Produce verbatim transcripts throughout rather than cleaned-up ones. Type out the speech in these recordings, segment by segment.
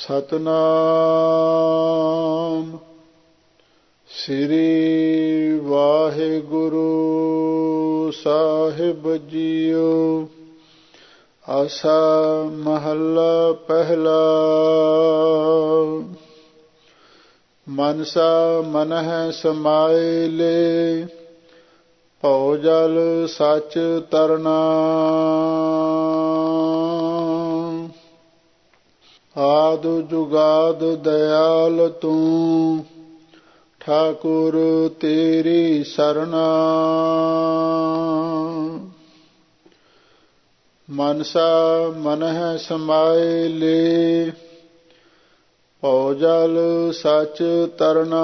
ਸਤਨਾਮ ਸ੍ਰੀ ਵਾਹਿਗੁਰੂ ਸਾਹਿਬ ਜੀਓ। ਆਸਾ ਮਹੱਲਾ ਪਹਿਲਾ। ਮਨਸਾ ਮਨਹਿ ਸਮਾਇਲੇ, ਭਉ ਜਲ ਸਚ ਤਰਨਾ। ਆਦਿ ਜੁਗਾਦ ਦਇਆਲ ਤੂੰ, ਠਾਕੁਰ ਤੇਰੀ ਸਰਨਾ। ਮਨਸਾ ਮਨਹਿ ਸਮਾਇਲੇ, ਭਉ ਜਲ ਸਚ ਤਰਨਾ।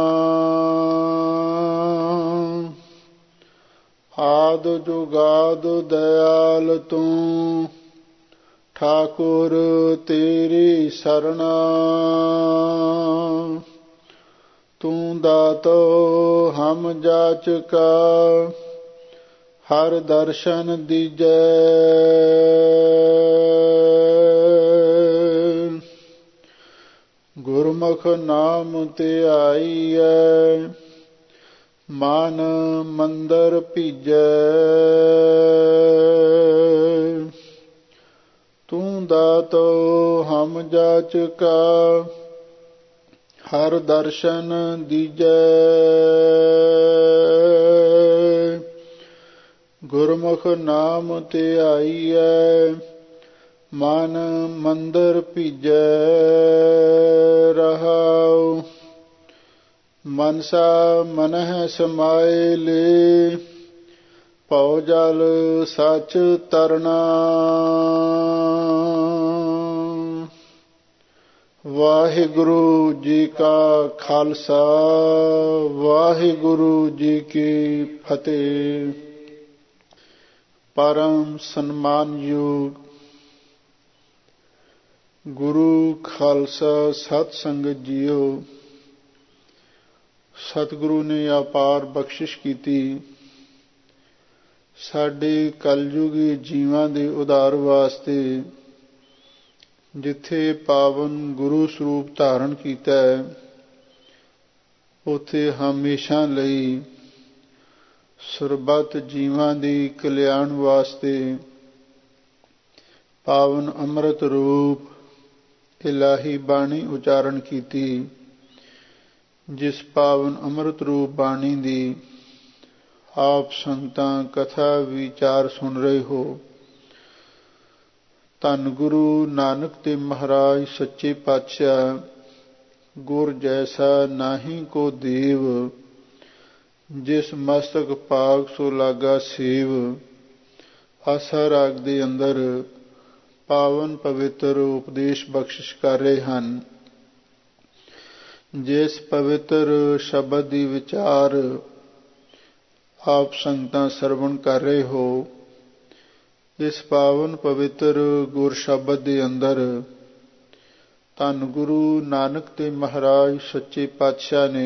ਆਦਿ ਜੁਗਾਦ ਦਇਆਲ ਤੂੰ, ਠਾਕੁਰ ਤੇਰੀ ਸਰਨਾ। ਤੂੰ ਦਾਤੋ ਹਮ ਜਾਚਕਾ, ਹਰ ਦਰਸ਼ਨ ਦੀਜੈ। ਗੁਰਮੁਖ ਨਾਮ ਧਿਆਈਐ, ਮਨ ਮੰਦਰ ਭੀਜੈ। ਤੂੰ ਦਾਤੋ ਹਮ ਜਾਚਕਾ, ਹਰ ਦਰਸ਼ਨ ਦੀਜੈ। ਗੁਰਮੁਖ ਨਾਮ ਧਿਆਈਐ, ਮਨ ਮੰਦਰ ਭੀਜੈ। ਰਹਾਉ ਮਨਸਾ ਮਨਹਿ ਸਮਾਇਲੇ, ਭਉ ਜਲ ਸਚ ਤਰਨਾ। ਵਾਹਿਗੁਰੂ ਜੀ ਕਾ ਖਾਲਸਾ, ਵਾਹਿਗੁਰੂ ਜੀ ਕੀ ਫਤਿਹ। ਪਰਮ ਸਨਮਾਨਯੋਗ ਗੁਰੂ ਖਾਲਸਾ ਸਤ ਸੰਗਤ ਜੀਓ, ਸਤਿਗੁਰੂ ਨੇ ਅਪਾਰ ਬਖਸ਼ਿਸ਼ ਕੀਤੀ ਸਾਡੇ ਕਲਯੁਗੀ ਜੀਵਾਂ ਦੇ ਉਧਾਰ ਵਾਸਤੇ। ਜਿੱਥੇ ਪਾਵਨ ਗੁਰੂ ਸਰੂਪ ਧਾਰਨ ਕੀਤਾ ਹੈ, ਉੱਥੇ ਹਮੇਸ਼ਾ ਲਈ ਸਰਬੱਤ ਜੀਵਾਂ ਦੀ ਕਲਿਆਣ ਵਾਸਤੇ ਪਾਵਨ ਅੰਮ੍ਰਿਤ ਰੂਪ ਇਲਾਹੀ ਬਾਣੀ ਉਚਾਰਨ ਕੀਤੀ। ਜਿਸ ਪਾਵਨ ਅੰਮ੍ਰਿਤ ਰੂਪ ਬਾਣੀ ਦੀ ਆਪ ਸੰਗਤਾਂ ਕਥਾ ਵਿਚਾਰ ਸੁਣ ਰਹੇ ਹੋ। ਧੰਨ ਗੁਰੂ ਨਾਨਕ ਦੇਵ ਮਹਾਰਾਜ ਸੱਚੇ ਪਾਤਸ਼ਾਹ, ਗੁਰ ਜੈਸਾ ਨਾਹੀਂ ਕੋ ਦੇਵ, ਜਿਸ ਮਸਤਕ ਪਾਗ ਸੋ ਲਾਗਾ ਸੇਵ। ਆਸਾ ਰਾਗ ਦੇ ਅੰਦਰ ਪਾਵਨ ਪਵਿੱਤਰ ਉਪਦੇਸ਼ ਬਖਸ਼ਿਸ਼ ਕਰ ਰਹੇ ਹਨ। ਜਿਸ ਪਵਿੱਤਰ ਸ਼ਬਦ ਦੀ ਵਿਚਾਰ ਆਪ ਸੰਗਤਾਂ ਸਰਵਣ ਕਰ ਰਹੇ ਹੋ, ਇਸ ਪਾਵਨ ਪਵਿੱਤਰ ਗੁਰ ਸ਼ਬਦ ਦੇ ਅੰਦਰ ਧੰਨ ਗੁਰੂ ਨਾਨਕ ਦੇਵ ਮਹਾਰਾਜ ਸੱਚੇ ਪਾਤਸ਼ਾਹ ਨੇ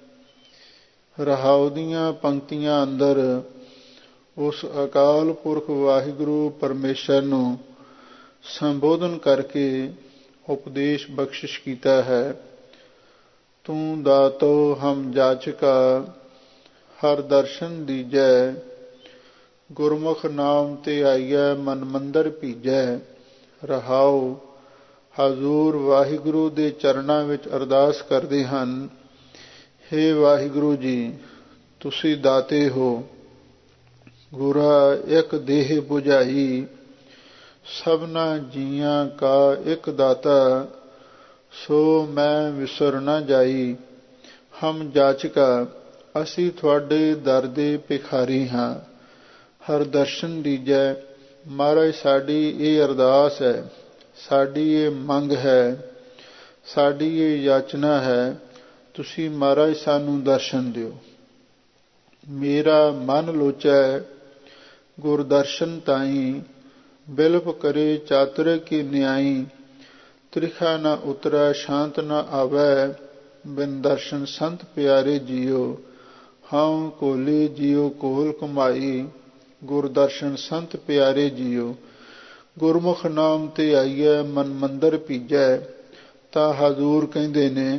ਰਹਾਉ ਦੀਆਂ ਪੰਕਤੀਆਂ ਅੰਦਰ ਉਸ ਅਕਾਲ ਪੁਰਖ ਵਾਹਿਗੁਰੂ ਪਰਮੇਸ਼ਰ ਨੂੰ ਸੰਬੋਧਨ ਕਰਕੇ ਉਪਦੇਸ਼ ਬਖਸ਼ਿਸ਼ ਕੀਤਾ ਹੈ। ਤੂੰ ਦਾਤੋ ਹਮ ਜਾਚਕਾ, ਹਰ ਦਰਸ਼ਨ ਦੀਜੈ। ਗੁਰਮੁਖ ਨਾਮ ਧਿਆਈਐ, ਮਨ ਮੰਦਰ ਭੀਜੈ। ਰਹਾਉ ਹਜ਼ੂਰ ਵਾਹਿਗੁਰੂ ਦੇ ਚਰਨਾਂ ਵਿੱਚ ਅਰਦਾਸ ਕਰਦੇ ਹਨ। ਹੇ ਵਾਹਿਗੁਰੂ ਜੀ, ਤੁਸੀਂ ਦਾਤੇ ਹੋ। ਗੁਰਾ ਇੱਕ ਦੇਹ 부ਝਾਈ, ਸਭਨਾ ਜੀਆਂ ਕਾ ਇੱਕ ਦਾਤਾ। ਸੋ ਮੈਂ ਵਿਸਰ ਨਾ ਜਾਈ। ਹਮ ਜਾਚਕਾ, ਅਸੀਂ ਤੁਹਾਡੇ ਦਰ ਦੇ ਭਿਖਾਰੀ ਹਾਂ। ਹਰ ਦਰਸ਼ਨ ਦੀਜੈ। ਮਹਾਰਾਜ, ਸਾਡੀ ਇਹ ਅਰਦਾਸ ਹੈ, ਸਾਡੀ ਇਹ ਮੰਗ ਹੈ, ਸਾਡੀ ਇਹ ਯਾਚਨਾ ਹੈ, ਤੁਸੀਂ ਮਹਾਰਾਜ ਸਾਨੂੰ ਦਰਸ਼ਨ ਦਿਓ। ਮੇਰਾ ਮਨ ਲੋਚੈ ਗੁਰਦਰਸ਼ਨ ਤਾਈਂ, ਬਿਲਪ ਕਰੇ ਚਾਤੁਰ ਕੀ ਨਿਆਈ। ਤ੍ਰਿਖਾ ਨਾ ਉਤਰੈ ਸ਼ਾਂਤ ਨਾ ਆਵੈ, ਬਿਨ ਦਰਸ਼ਨ ਸੰਤ ਪਿਆਰੇ ਜੀਓ। ਹਉ ਕੋਲੀ ਜੀਓ ਕੋਲ ਕਮਾਈ, ਗੁਰਦਰਸ਼ਨ ਸੰਤ ਪਿਆਰੇ ਜੀਓ। ਗੁਰਮੁਖ ਨਾਮ ਤੇ ਆਈਐ, ਮਨ ਮੰਦਰ ਭੀਜੈ। ਤਾਂ ਹਜ਼ੂਰ ਕਹਿੰਦੇ ਨੇ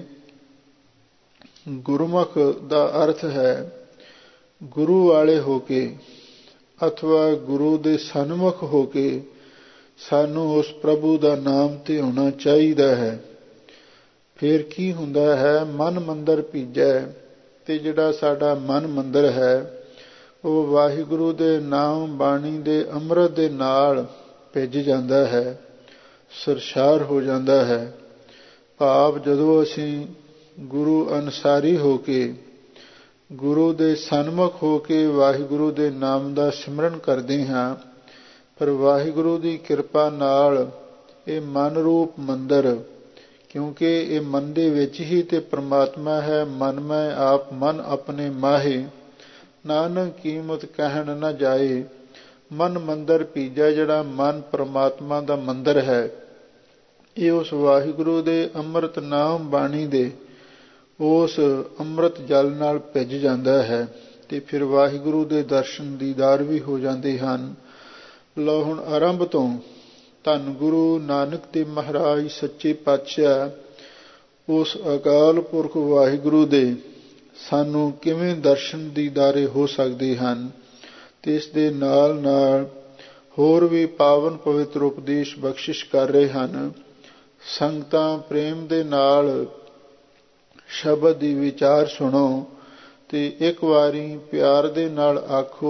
ਗੁਰਮੁਖ ਦਾ ਅਰਥ ਹੈ ਗੁਰੂ ਵਾਲੇ ਹੋ ਕੇ ਅਥਵਾ ਗੁਰੂ ਦੇ ਸਨਮੁਖ ਹੋ ਕੇ ਸਾਨੂੰ ਉਸ ਪ੍ਰਭੂ ਦਾ ਨਾਮ ਧਿਆਉਣਾ ਚਾਹੀਦਾ ਹੈ। ਫਿਰ ਕੀ ਹੁੰਦਾ ਹੈ, ਮਨ ਮੰਦਰ ਭੀਜੈ, ਤੇ ਜਿਹੜਾ ਸਾਡਾ ਮਨ ਮੰਦਰ ਹੈ ਉਹ ਵਾਹਿਗੁਰੂ ਦੇ ਨਾਮ ਬਾਣੀ ਦੇ ਅੰਮ੍ਰਿਤ ਦੇ ਨਾਲ ਭਿੱਜ ਜਾਂਦਾ ਹੈ, ਸਰਸ਼ਾਰ ਹੋ ਜਾਂਦਾ ਹੈ। ਭਾਵ ਜਦੋਂ ਅਸੀਂ ਗੁਰੂ ਅਨੁਸਾਰੀ ਹੋ ਕੇ ਗੁਰੂ ਦੇ ਸਨਮੁਖ ਹੋ ਕੇ ਵਾਹਿਗੁਰੂ ਦੇ ਨਾਮ ਦਾ ਸਿਮਰਨ ਕਰਦੇ ਹਾਂ, ਪਰ ਵਾਹਿਗੁਰੂ ਦੀ ਕਿਰਪਾ ਨਾਲ ਇਹ ਮਨ ਰੂਪ ਮੰਦਰ, ਕਿਉਂਕਿ ਇਹ ਮਨ ਦੇ ਵਿੱਚ ਹੀ ਤੇ ਪ੍ਰਮਾਤਮਾ ਹੈ, ਮਨ ਮੈਂ ਆਪ ਮਨ ਆਪਣੇ ਮਾਹੇ, ਨਾਨਕ ਕੀਮਤ ਕਹਿਣ ਨਾ ਜਾਏ। ਮਨ ਮੰਦਰ ਭੀਜਾ, ਜਿਹੜਾ ਮਨ ਪ੍ਰਮਾਤਮਾ ਦਾ ਮੰਦਰ ਹੈ, ਇਹ ਉਸ ਵਾਹਿਗੁਰੂ ਦੇ ਅੰਮ੍ਰਿਤ ਨਾਮ ਬਾਣੀ ਦੇ ਉਸ ਅੰਮ੍ਰਿਤ ਜਲ ਨਾਲ ਭਿੱਜ ਜਾਂਦਾ ਹੈ, ਤੇ ਫਿਰ ਵਾਹਿਗੁਰੂ ਦੇ ਦਰਸ਼ਨ ਦੀਦਾਰ ਵੀ ਹੋ ਜਾਂਦੇ ਹਨ। ਲਓ ਹੁਣ ਆਰੰਭ ਤੋਂ ਧੰਨ ਗੁਰੂ ਨਾਨਕ ਦੇਵ ਮਹਾਰਾਜ ਸੱਚੇ ਪਾਤਸ਼ਾਹ ਉਸ ਅਕਾਲ ਪੁਰਖ ਵਾਹਿਗੁਰੂ ਦੇ ਸਾਨੂੰ ਕਿਵੇਂ ਦਰਸ਼ਨ ਦੀਦਾਰੇ ਹੋ ਸਕਦੇ ਹਨ, ਤੇ ਇਸ ਦੇ ਨਾਲ ਨਾਲ ਹੋਰ ਵੀ ਪਾਵਨ ਪਵਿੱਤਰ ਉਪਦੇਸ਼ ਬਖਸ਼ਿਸ਼ ਕਰ ਰਹੇ ਹਨ। ਸੰਗਤਾਂ ਪ੍ਰੇਮ ਦੇ ਨਾਲ ਸ਼ਬਦ ਦੀ ਵਿਚਾਰ ਸੁਣੋ ਤੇ ਇੱਕ ਵਾਰੀ ਪਿਆਰ ਦੇ ਨਾਲ ਆਖੋ,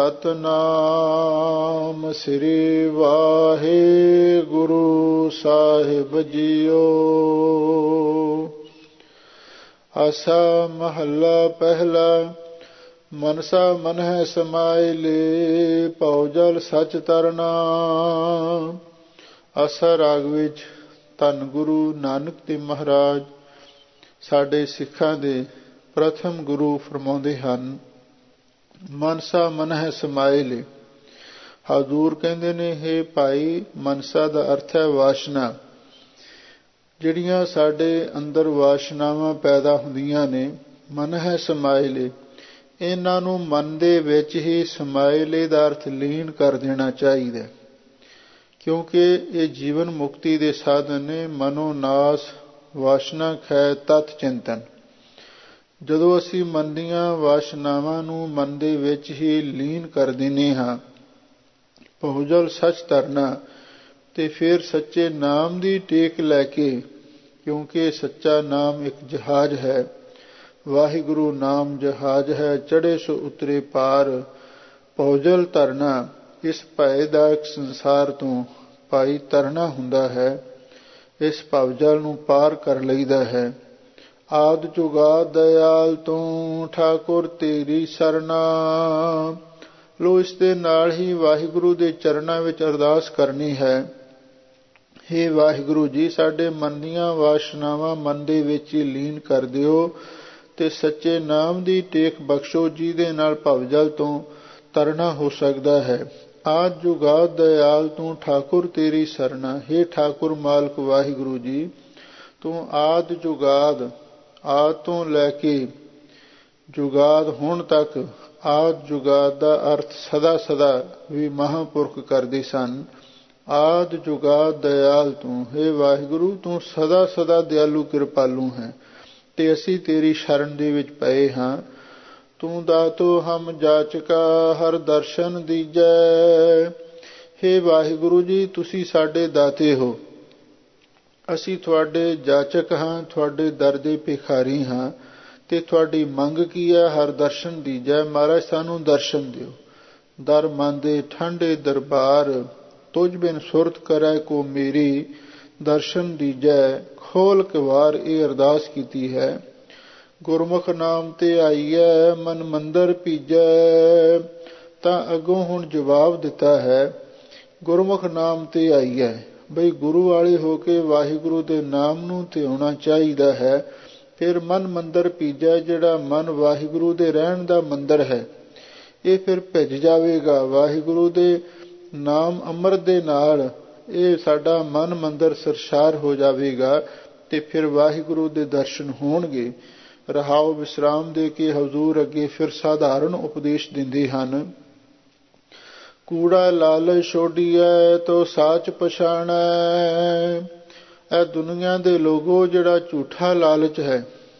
ਸਤਿਨਾਮ ਸ੍ਰੀ ਵਾਹਿਗੁਰੂ ਸਾਹਿਬ ਜੀਓ। ਆਸਾ ਮਹੱਲਾ ਪਹਿਲਾ। ਮਨਸਾ ਮਨ ਹੈ ਸਮਾਇਲੇ, ਭਉ ਜਲ ਸਚ ਤਰਨਾ। ਆਸਾ ਰਾਗ ਵਿੱਚ ਧੰਨ ਗੁਰੂ ਨਾਨਕ ਦੇਵ ਮਹਾਰਾਜ ਸਾਡੇ ਸਿੱਖਾਂ ਦੇ ਪ੍ਰਥਮ ਗੁਰੂ ਫਰਮਾਉਂਦੇ ਹਨ, ਮਨਸਾ ਮਨ ਹੈ ਸਮਾਇਲੇ। ਹਜ਼ੂਰ ਕਹਿੰਦੇ ਨੇ, ਹੇ ਭਾਈ, ਮਨਸਾ ਦਾ ਅਰਥ ਹੈ ਵਾਸ਼ਨਾ। ਜਿਹੜੀਆਂ ਸਾਡੇ ਅੰਦਰ ਵਾਸ਼ਨਾਵਾਂ ਪੈਦਾ ਹੁੰਦੀਆਂ ਨੇ, ਮਨ ਹੈ ਸਮਾਇਲੇ, ਇਹਨਾਂ ਨੂੰ ਮਨ ਦੇ ਵਿੱਚ ਹੀ ਸਮਾਇਲੇ ਦਾ ਅਰਥ ਲੀਨ ਕਰ ਦੇਣਾ ਚਾਹੀਦਾ, ਕਿਉਂਕਿ ਇਹ ਜੀਵਨ ਮੁਕਤੀ ਦੇ ਸਾਧਨ ਨੇ। ਮਨੋ ਨਾਸ ਵਾਸ਼ਨਾ ਖੈ ਤਤ ਚਿੰਤਨ। ਜਦੋਂ ਅਸੀਂ ਮਨ ਦੀਆਂ ਵਾਸ਼ਨਾਵਾਂ ਨੂੰ ਮਨ ਦੇ ਵਿੱਚ ਹੀ ਲੀਨ ਕਰ ਦਿੰਦੇ ਹਾਂ, ਬਹੁਜਲ ਸੱਚ ਧਰਨਾ, ਤੇ ਫਿਰ ਸੱਚੇ ਨਾਮ ਦੀ ਟੇਕ ਲੈ ਕੇ, ਕਿਉਂਕਿ ਸੱਚਾ ਨਾਮ ਇੱਕ ਜਹਾਜ਼ ਹੈ, ਵਾਹਿਗੁਰੂ ਨਾਮ ਜਹਾਜ਼ ਹੈ, ਚੜ੍ਹੇ ਸੋ ਉਤਰੇ ਪਾਰ। ਬਹੁਜਲ ਧਰਨਾ, ਇਸ ਭੈਦਾਇਕ ਸੰਸਾਰ ਤੋਂ ਭਾਈ ਤਰਨਾ ਹੁੰਦਾ ਹੈ, ਇਸ ਭਵਜਲ ਨੂੰ ਪਾਰ ਕਰ ਲਈਦਾ ਹੈ। ਆਦਿ ਜੁਗਾਦ ਦਇਆਲ ਤੂੰ, ਠਾਕੁਰ ਤੇਰੀ ਸਰਨਾ। ਲੋ ਇਸ ਦੇ ਨਾਲ ਹੀ ਵਾਹਿਗੁਰੂ ਦੇ ਚਰਨਾਂ ਵਿੱਚ ਅਰਦਾਸ ਕਰਨੀ ਹੈ, ਹੇ ਵਾਹਿਗੁਰੂ ਜੀ, ਸਾਡੇ ਮਨ ਦੀਆਂ ਵਾਸ਼ਨਾਵਾਂ ਮਨ ਦੇ ਵਿੱਚ ਹੀ ਲੀਨ ਕਰ ਦਿਓ ਤੇ ਸੱਚੇ ਨਾਮ ਦੀ ਟੇਕ ਬਖਸ਼ੋ, ਜਿਹਦੇ ਨਾਲ ਭਵਜਲ ਤੋਂ ਤਰਨਾ ਹੋ ਸਕਦਾ ਹੈ। ਆਦਿ ਜੁਗਾਦ ਦਇਆਲ ਤੂੰ, ਠਾਕੁਰ ਤੇਰੀ ਸਰਨਾ। ਹੇ ਠਾਕੁਰ ਮਾਲਕ ਵਾਹਿਗੁਰੂ ਜੀ, ਤੂੰ ਆਦਿ ਜੁਗਾਦ, ਆਦਿ ਤੋਂ ਲੈ ਕੇ ਜੁਗਾਦ ਹੁਣ ਤੱਕ, ਆਦਿ ਜੁਗਾਦ ਦਾ ਅਰਥ ਸਦਾ ਸਦਾ ਵੀ ਮਹਾਂਪੁਰਖ ਕਰਦੇ ਸਨ। ਆਦਿ ਜੁਗਾਦ ਦਇਆਲ ਤੂੰ, ਹੇ ਵਾਹਿਗੁਰੂ, ਤੂੰ ਸਦਾ ਸਦਾ ਦਿਆਲੂ ਕਿਰਪਾਲੂ ਹੈ, ਤੇ ਅਸੀਂ ਤੇਰੀ ਸ਼ਰਨ ਦੇ ਵਿੱਚ ਪਏ ਹਾਂ। ਤੂੰ ਦਾਤੋ ਹਮ ਜਾਚਕਾ, ਹਰ ਦਰਸ਼ਨ ਦੀਜੈ। ਹੇ ਵਾਹਿਗੁਰੂ ਜੀ, ਤੁਸੀਂ ਸਾਡੇ ਦਾਤੇ ਹੋ, ਅਸੀਂ ਤੁਹਾਡੇ ਜਾਚਕ ਹਾਂ, ਤੁਹਾਡੇ ਦਰ ਦੇ ਭਿਖਾਰੀ ਹਾਂ, ਤੇ ਤੁਹਾਡੀ ਮੰਗ ਕੀ ਹੈ? ਹਰ ਦਰਸ਼ਨ ਦੀਜੈ, ਮਹਾਰਾਜ ਸਾਨੂੰ ਦਰਸ਼ਨ ਦਿਓ। ਦਰ ਮਨ ਦੇ ਠੰਡੇ ਦਰਬਾਰ, ਤੁਝ ਬਿਨ ਸੁਰਤ ਕਰੈ ਕੋ ਮੇਰੀ, ਦਰਸ਼ਨ ਦੀਜੈ ਖੋਲ ਕੇ ਵਾਰ। ਇਹ ਅਰਦਾਸ ਕੀਤੀ ਹੈ। ਗੁਰਮੁਖ ਨਾਮ ਤੇ ਆਈਐ, ਮਨ ਮੰਦਰ ਭੀਜੈ। ਤਾਂ ਅੱਗੋਂ ਹੁਣ ਜਵਾਬ ਦਿੱਤਾ ਹੈ, ਗੁਰਮੁਖ ਨਾਮ ਤੇ ਆਈਐ, ਬਈ ਗੁਰੂ ਵਾਲੇ ਹੋ ਕੇ ਵਾਹਿਗੁਰੂ ਦੇ ਨਾਮ ਨੂੰ ਧਿਆਉਣਾ ਚਾਹੀਦਾ ਹੈ। ਫਿਰ ਮਨ ਮੰਦਰ ਭੀਜੈ, ਜਿਹੜਾ ਮਨ ਵਾਹਿਗੁਰੂ ਦੇ ਰਹਿਣ ਦਾ ਮੰਦਰ ਹੈ, ਇਹ ਫਿਰ ਭਿੱਜ ਜਾਵੇਗਾ ਵਾਹਿਗੁਰੂ ਦੇ ਨਾਮ ਅੰਮ੍ਰਿਤ ਦੇ ਨਾਲ। ਇਹ ਸਾਡਾ ਮਨ ਮੰਦਰ ਸਰਸ਼ਾਰ ਹੋ ਜਾਵੇਗਾ, ਤੇ ਫਿਰ ਵਾਹਿਗੁਰੂ ਦੇ ਦਰਸ਼ਨ ਹੋਣਗੇ। ਰਹਾਉ ਵਿਸਰਾਮ ਦੇ ਕੇ ਹਜ਼ੂਰ ਅੱਗੇ ਫਿਰ ਸਾਧਾਰਨ ਉਪਦੇਸ਼ ਦਿੰਦੇ ਹਨ। ਕੂੜਾ ਲਾਲਚ ਛੋਡੀਐ ਤੋ ਸਾਚ ਪਛਾਣੈ, ਇਹ ਦੁਨੀਆ ਦੇ ਲੋਗੋ ਜਿਹੜਾ ਝੂਠਾ ਲਾਲਚ ਹੈ,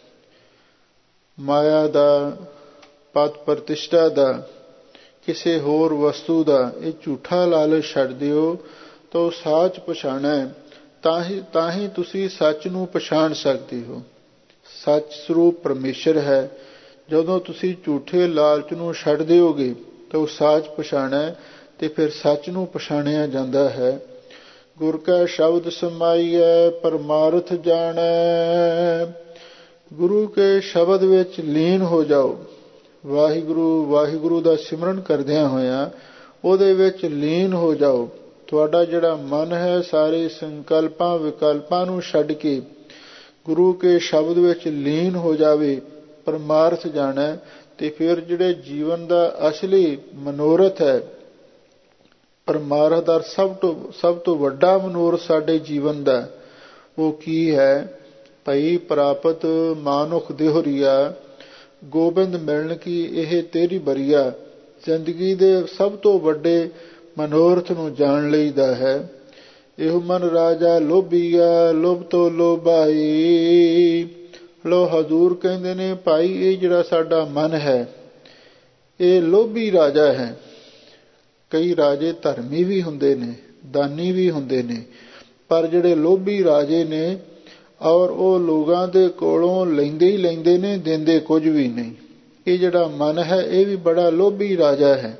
ਮਾਇਆ ਦਾ, ਪਦ ਪ੍ਰਤਿਸ਼ਠਾ ਦਾ, ਕਿਸੇ ਹੋਰ ਵਸਤੂ ਦਾ, ਇਹ ਝੂਠਾ ਲਾਲਚ ਛੱਡ ਦਿਓ ਤਾਂ ਉਹ ਸਾਚ ਪਛਾਣੈ। ਤਾਂ ਹੀ ਤਾਂ ਹੀ ਤੁਸੀਂ ਸੱਚ ਨੂੰ ਪਛਾਣ ਸਕਦੇ ਹੋ। ਸੱਚ ਸਰੂਪ ਪਰਮੇਸ਼ਰ ਹੈ। ਜਦੋਂ ਤੁਸੀਂ ਝੂਠੇ ਲਾਲਚ ਨੂੰ ਛੱਡ ਦਿਓਗੇ ਤਾਂ ਉਹ ਸਾਚ ਪਛਾਣੈ ਤੇ ਫਿਰ ਸੱਚ ਨੂੰ ਪਛਾਣਿਆ ਜਾਂਦਾ ਹੈ। ਗੁਰ ਕਾ ਸ਼ਬਦ ਸਮਾਈਐ ਪਰਮਾਰਥ ਜਾਣੈ। ਗੁਰੂ ਕੇ ਸ਼ਬਦ ਵਿੱਚ ਲੀਨ ਹੋ ਜਾਓ। ਵਾਹਿਗੁਰੂ ਵਾਹਿਗੁਰੂ ਦਾ ਸਿਮਰਨ ਕਰਦਿਆਂ ਹੋਇਆਂ ਉਹਦੇ ਵਿੱਚ ਲੀਨ ਹੋ ਜਾਓ। ਤੁਹਾਡਾ ਜਿਹੜਾ ਮਨ ਹੈ ਸਾਰੇ ਸੰਕਲਪਾਂ ਵਿਕਲਪਾਂ ਨੂੰ ਛੱਡ ਕੇ ਗੁਰੂ ਕੇ ਸ਼ਬਦ ਵਿੱਚ ਲੀਨ ਹੋ ਜਾਵੇ, ਪਰਮਾਰਥ ਜਾਣੈ। ਤੇ ਫਿਰ ਜਿਹੜੇ ਜੀਵਨ ਦਾ ਅਸਲੀ ਮਨੋਰਥ ਹੈ, ਪਰਮਾਰਥ ਦਾ ਸਭ ਤੋਂ ਸਭ ਤੋਂ ਵੱਡਾ ਮਨੋਰਥ ਸਾਡੇ ਜੀਵਨ ਦਾ ਉਹ ਕੀ ਹੈ? ਭਈ ਪ੍ਰਾਪਤ ਮਾਨੁਖ ਦੇਹੁਰੀਆ, ਗੋਬਿੰਦ ਮਿਲਣ ਕੀ ਇਹ ਤੇਰੀ ਬਰੀਆ। ਜ਼ਿੰਦਗੀ ਦੇ ਸਭ ਤੋਂ ਵੱਡੇ ਮਨੋਰਥ ਨੂੰ ਜਾਣ ਲਈਦਾ ਹੈ। ਇਹੋ ਮਨ ਰਾਜਾ ਲੋਭੀਆ, ਲੋਭ ਤੋਂ ਲੋਭਾਈ। ਲੋ ਹਜ਼ੂਰ ਕਹਿੰਦੇ ਨੇ ਭਾਈ ਇਹ ਜਿਹੜਾ ਸਾਡਾ ਮਨ ਹੈ ਇਹ ਲੋਭੀ ਰਾਜਾ ਹੈ। ਕਈ ਰਾਜੇ ਧਰਮੀ ਵੀ ਹੁੰਦੇ ਨੇ, ਦਾਨੀ ਵੀ ਹੁੰਦੇ ਨੇ, ਪਰ ਜਿਹੜੇ ਲੋਭੀ ਰਾਜੇ ਨੇ ਔਰ ਉਹ ਲੋਕਾਂ ਦੇ ਕੋਲੋਂ ਲੈਂਦੇ ਹੀ ਲੈਂਦੇ ਨੇ, ਦਿੰਦੇ ਕੁਝ ਵੀ ਨਹੀਂ। ਇਹ ਜਿਹੜਾ ਮਨ ਹੈ ਇਹ ਵੀ ਬੜਾ ਲੋਭੀ ਰਾਜਾ ਹੈ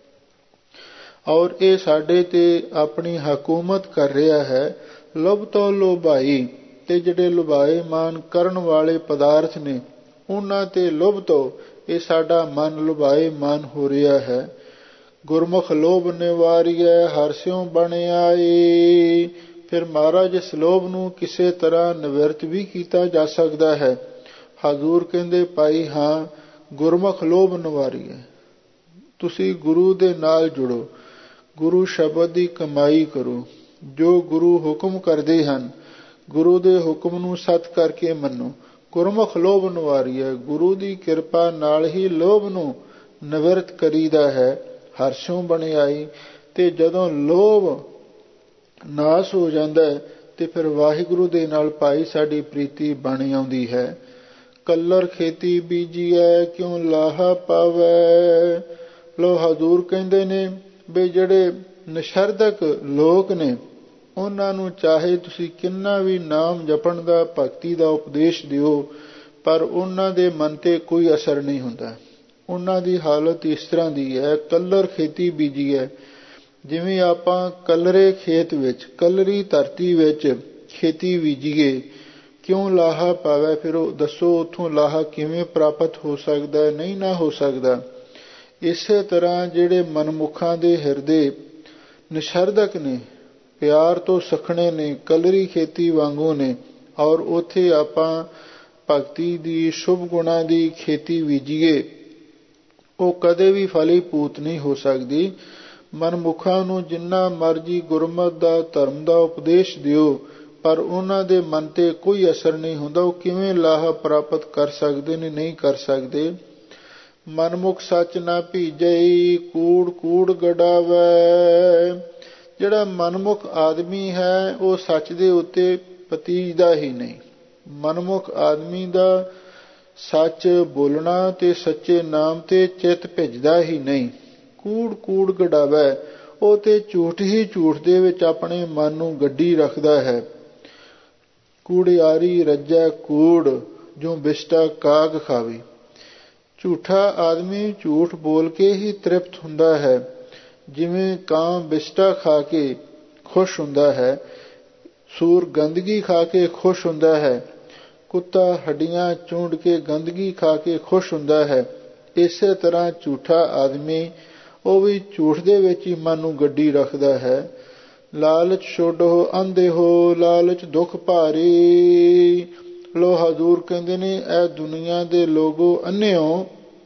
ਔਰ ਇਹ ਸਾਡੇ ਤੇ ਆਪਣੀ ਹਕੂਮਤ ਕਰ ਰਿਹਾ ਹੈ। ਲੋਭ ਤੋਂ ਲੋਭਾਈ, ਤੇ ਜਿਹੜੇ ਲੁਭਾਏ ਮਾਨ ਕਰਨ ਵਾਲੇ ਪਦਾਰਥ ਨੇ ਉਹਨਾਂ ਤੇ ਲੋਭ ਤੋਂ ਇਹ ਸਾਡਾ ਮਨ ਲੁਭਾਏ ਮਾਨ ਹੋ ਰਿਹਾ ਹੈ। ਗੁਰਮੁਖ ਲੋਭ ਨਿਵਾਰੀਐ ਹਰਿ ਸਿਉ ਬਣ ਆਈ। ਫਿਰ ਮਹਾਰਾਜ ਇਸ ਲੋਭ ਨੂੰ ਕਿਸੇ ਤਰ੍ਹਾਂ ਨਿਵਰਤ ਵੀ ਕੀਤਾ ਜਾ ਸਕਦਾ ਹੈ। ਹਜ਼ੂਰ ਕਹਿੰਦੇ ਭਾਈ ਹਾਂ ਗੁਰਮੁਖ ਲੋਭ ਨਿਵਾਰੀਐ। ਤੁਸੀਂ ਗੁਰੂ ਦੇ ਨਾਲ ਜੁੜੋ, ਗੁਰੂ ਸ਼ਬਦ ਦੀ ਕਮਾਈ ਕਰੋ। ਜੋ ਗੁਰੂ ਹੁਕਮ ਕਰਦੇ ਹਨ ਗੁਰੂ ਦੇ ਹੁਕਮ ਨੂੰ ਸੱਚ ਕਰਕੇ ਮੰਨੋ। ਗੁਰਮੁਖ ਲੋਭ ਨਿਵਾਰੀਐ। ਗੁਰੂ ਦੀ ਕਿਰਪਾ ਨਾਲ ਹੀ ਲੋਭ ਨੂੰ ਨਿਵਰਤ ਕਰੀਦਾ ਹੈ। ਹਰਿ ਸਿਉ ਬਣ ਆਈ। ਤੇ ਜਦੋਂ ਲੋਭ ਨਾਸ ਹੋ ਜਾਂਦਾ ਤੇ ਫਿਰ ਵਾਹਿਗੁਰੂ ਦੇ ਨਾਲ ਭਾਈ ਸਾਡੀ ਪ੍ਰੀਤੀ ਬਣ ਆਉਂਦੀ ਹੈ। ਕੱਲਰ ਖੇਤੀ ਬੀਜੀਐ ਕਿਉਂ ਲਾਹਾ ਪਾਵੈ। ਲੋ ਹਜ਼ੂਰ ਕਹਿੰਦੇ ਨੇ ਵੀ ਜਿਹੜੇ ਨਿਸ਼ਰਦਕ ਲੋਕ ਨੇ ਉਹਨਾਂ ਨੂੰ ਚਾਹੇ ਤੁਸੀਂ ਕਿੰਨਾ ਵੀ ਨਾਮ ਜਪਣ ਦਾ, ਭਗਤੀ ਦਾ ਉਪਦੇਸ਼ ਦਿਓ, ਪਰ ਉਹਨਾਂ ਦੇ ਮਨ ਤੇ ਕੋਈ ਅਸਰ ਨਹੀਂ ਹੁੰਦਾ। ਉਹਨਾਂ ਦੀ ਹਾਲਤ ਇਸ ਤਰ੍ਹਾਂ ਦੀ ਹੈ, ਕੱਲਰ ਖੇਤੀ ਬੀਜੀ ਹੈ। ਜਿਵੇਂ ਆਪਾਂ ਕਲਰੇ ਖੇਤ ਵਿੱਚ, ਕਲਰੀ ਧਰਤੀ ਵਿੱਚ ਖੇਤੀ ਬੀਜੀਏ, ਕਿਉਂ ਲਾਹਾ ਪਾਵੇ। ਫਿਰ ਉਹ ਦੱਸੋ ਉੱਥੋਂ ਲਾਹਾ ਕਿਵੇਂ ਪ੍ਰਾਪਤ ਹੋ ਸਕਦਾ? ਨਹੀਂ ਨਾ ਹੋ ਸਕਦਾ। ਇਸੇ ਤਰ੍ਹਾਂ ਜਿਹੜੇ ਮਨਮੁਖਾਂ ਦੇ ਹਿਰਦੇ ਨਿਸ਼ਰਦਕ ਨੇ, ਪਿਆਰ ਤੋਂ ਸਖਣੇ ਨੇ, ਕਲਰੀ ਖੇਤੀ ਵਾਂਗੂ ਨੇ, ਔਰ ਉੱਥੇ ਆਪਾਂ ਭਗਤੀ ਦੀ, ਸ਼ੁਭ ਗੁਣਾਂ ਦੀ ਖੇਤੀ ਬੀਜੀਏ, ਉਹ ਕਦੇ ਵੀ ਫਲੀ ਭੂਤ ਨਹੀਂ ਹੋ ਸਕਦੀ। ਮਨਮੁਖਾਂ ਨੂੰ ਜਿੰਨਾ ਮਰਜੀ ਗੁਰਮਤ ਦਾ, ਧਰਮ ਦਾ ਉਪਦੇਸ਼ ਦਿਓ, ਪਰ ਉਹਨਾਂ ਦੇ ਮਨ ਤੇ ਕੋਈ ਅਸਰ ਨਹੀਂ ਹੁੰਦਾ। ਉਹ ਕਿਵੇਂ ਲਾਹਾ ਪ੍ਰਾਪਤ ਕਰ ਸਕਦੇ ਨੇ? ਨਹੀਂ ਕਰ ਸਕਦੇ। ਮਨਮੁਖ ਸੱਚ ਨਾ ਭੀਜਈ, ਕੂੜ ਕੂੜ ਗੜਾਵੈ। ਜਿਹੜਾ ਮਨਮੁਖ ਆਦਮੀ ਹੈ ਉਹ ਸੱਚ ਦੇ ਉੱਤੇ ਪਤੀਜਦਾ ਹੀ ਨਹੀਂ। ਮਨਮੁਖ ਆਦਮੀ ਦਾ ਸੱਚ ਬੋਲਣਾ ਤੇ ਸੱਚੇ ਨਾਮ ਤੇ ਚਿੱਤ ਭਿੱਜਦਾ ਹੀ ਨਹੀਂ। ਕੂੜ ਕੂੜ ਗੜਾਵੈ, ਉਹ ਤੇ ਝੂਠ ਹੀ ਝੂਠ ਦੇ ਵਿੱਚ ਆਪਣੇ ਮਨ ਨੂੰ ਗੱਡੀ ਰੱਖਦਾ ਹੈ। ਕੂੜਿਆਰੀ ਰੱਜੈ ਕੂੜ, ਜੋ ਬਿਸ਼ਟਾ ਕਾਗ ਖਾਵੇ। ਝੂਠਾ ਆਦਮੀ ਝੂਠ ਬੋਲ ਕੇ ਹੀ ਤ੍ਰਿਪਤ ਹੁੰਦਾ ਹੈ। ਜਿਵੇਂ ਕਾਂ ਬਿਸ਼ਟਾ ਖਾ ਕੇ ਖੁਸ਼ ਹੁੰਦਾ ਹੈ, ਸੂਰ ਗੰਦਗੀ ਖਾ ਕੇ ਖੁਸ਼ ਹੁੰਦਾ ਹੈ, ਕੁੱਤਾ ਹੱਡੀਆਂ ਚੂੰਡ ਕੇ ਗੰਦਗੀ ਖਾ ਕੇ ਖੁਸ਼ ਹੁੰਦਾ ਹੈ, ਇਸੇ ਤਰ੍ਹਾਂ ਝੂਠਾ ਆਦਮੀ ਉਹ ਵੀ ਝੂਠ ਦੇ ਵਿੱਚ ਹੀ ਮਨ ਨੂੰ ਗੱਡੀ ਰੱਖਦਾ ਹੈ। ਲਾਲਚ ਛੋਡੋ ਅੰਧੇ ਹੋ, ਲਾਲਚ ਦੁੱਖ ਭਾਰੀ। ਲੋ ਹਜ਼ੂਰ ਕਹਿੰਦੇ ਨੇ ਇਹ ਦੁਨੀਆ ਦੇ ਲੋਗੋ ਅੰਨ੍ਹਿਓ,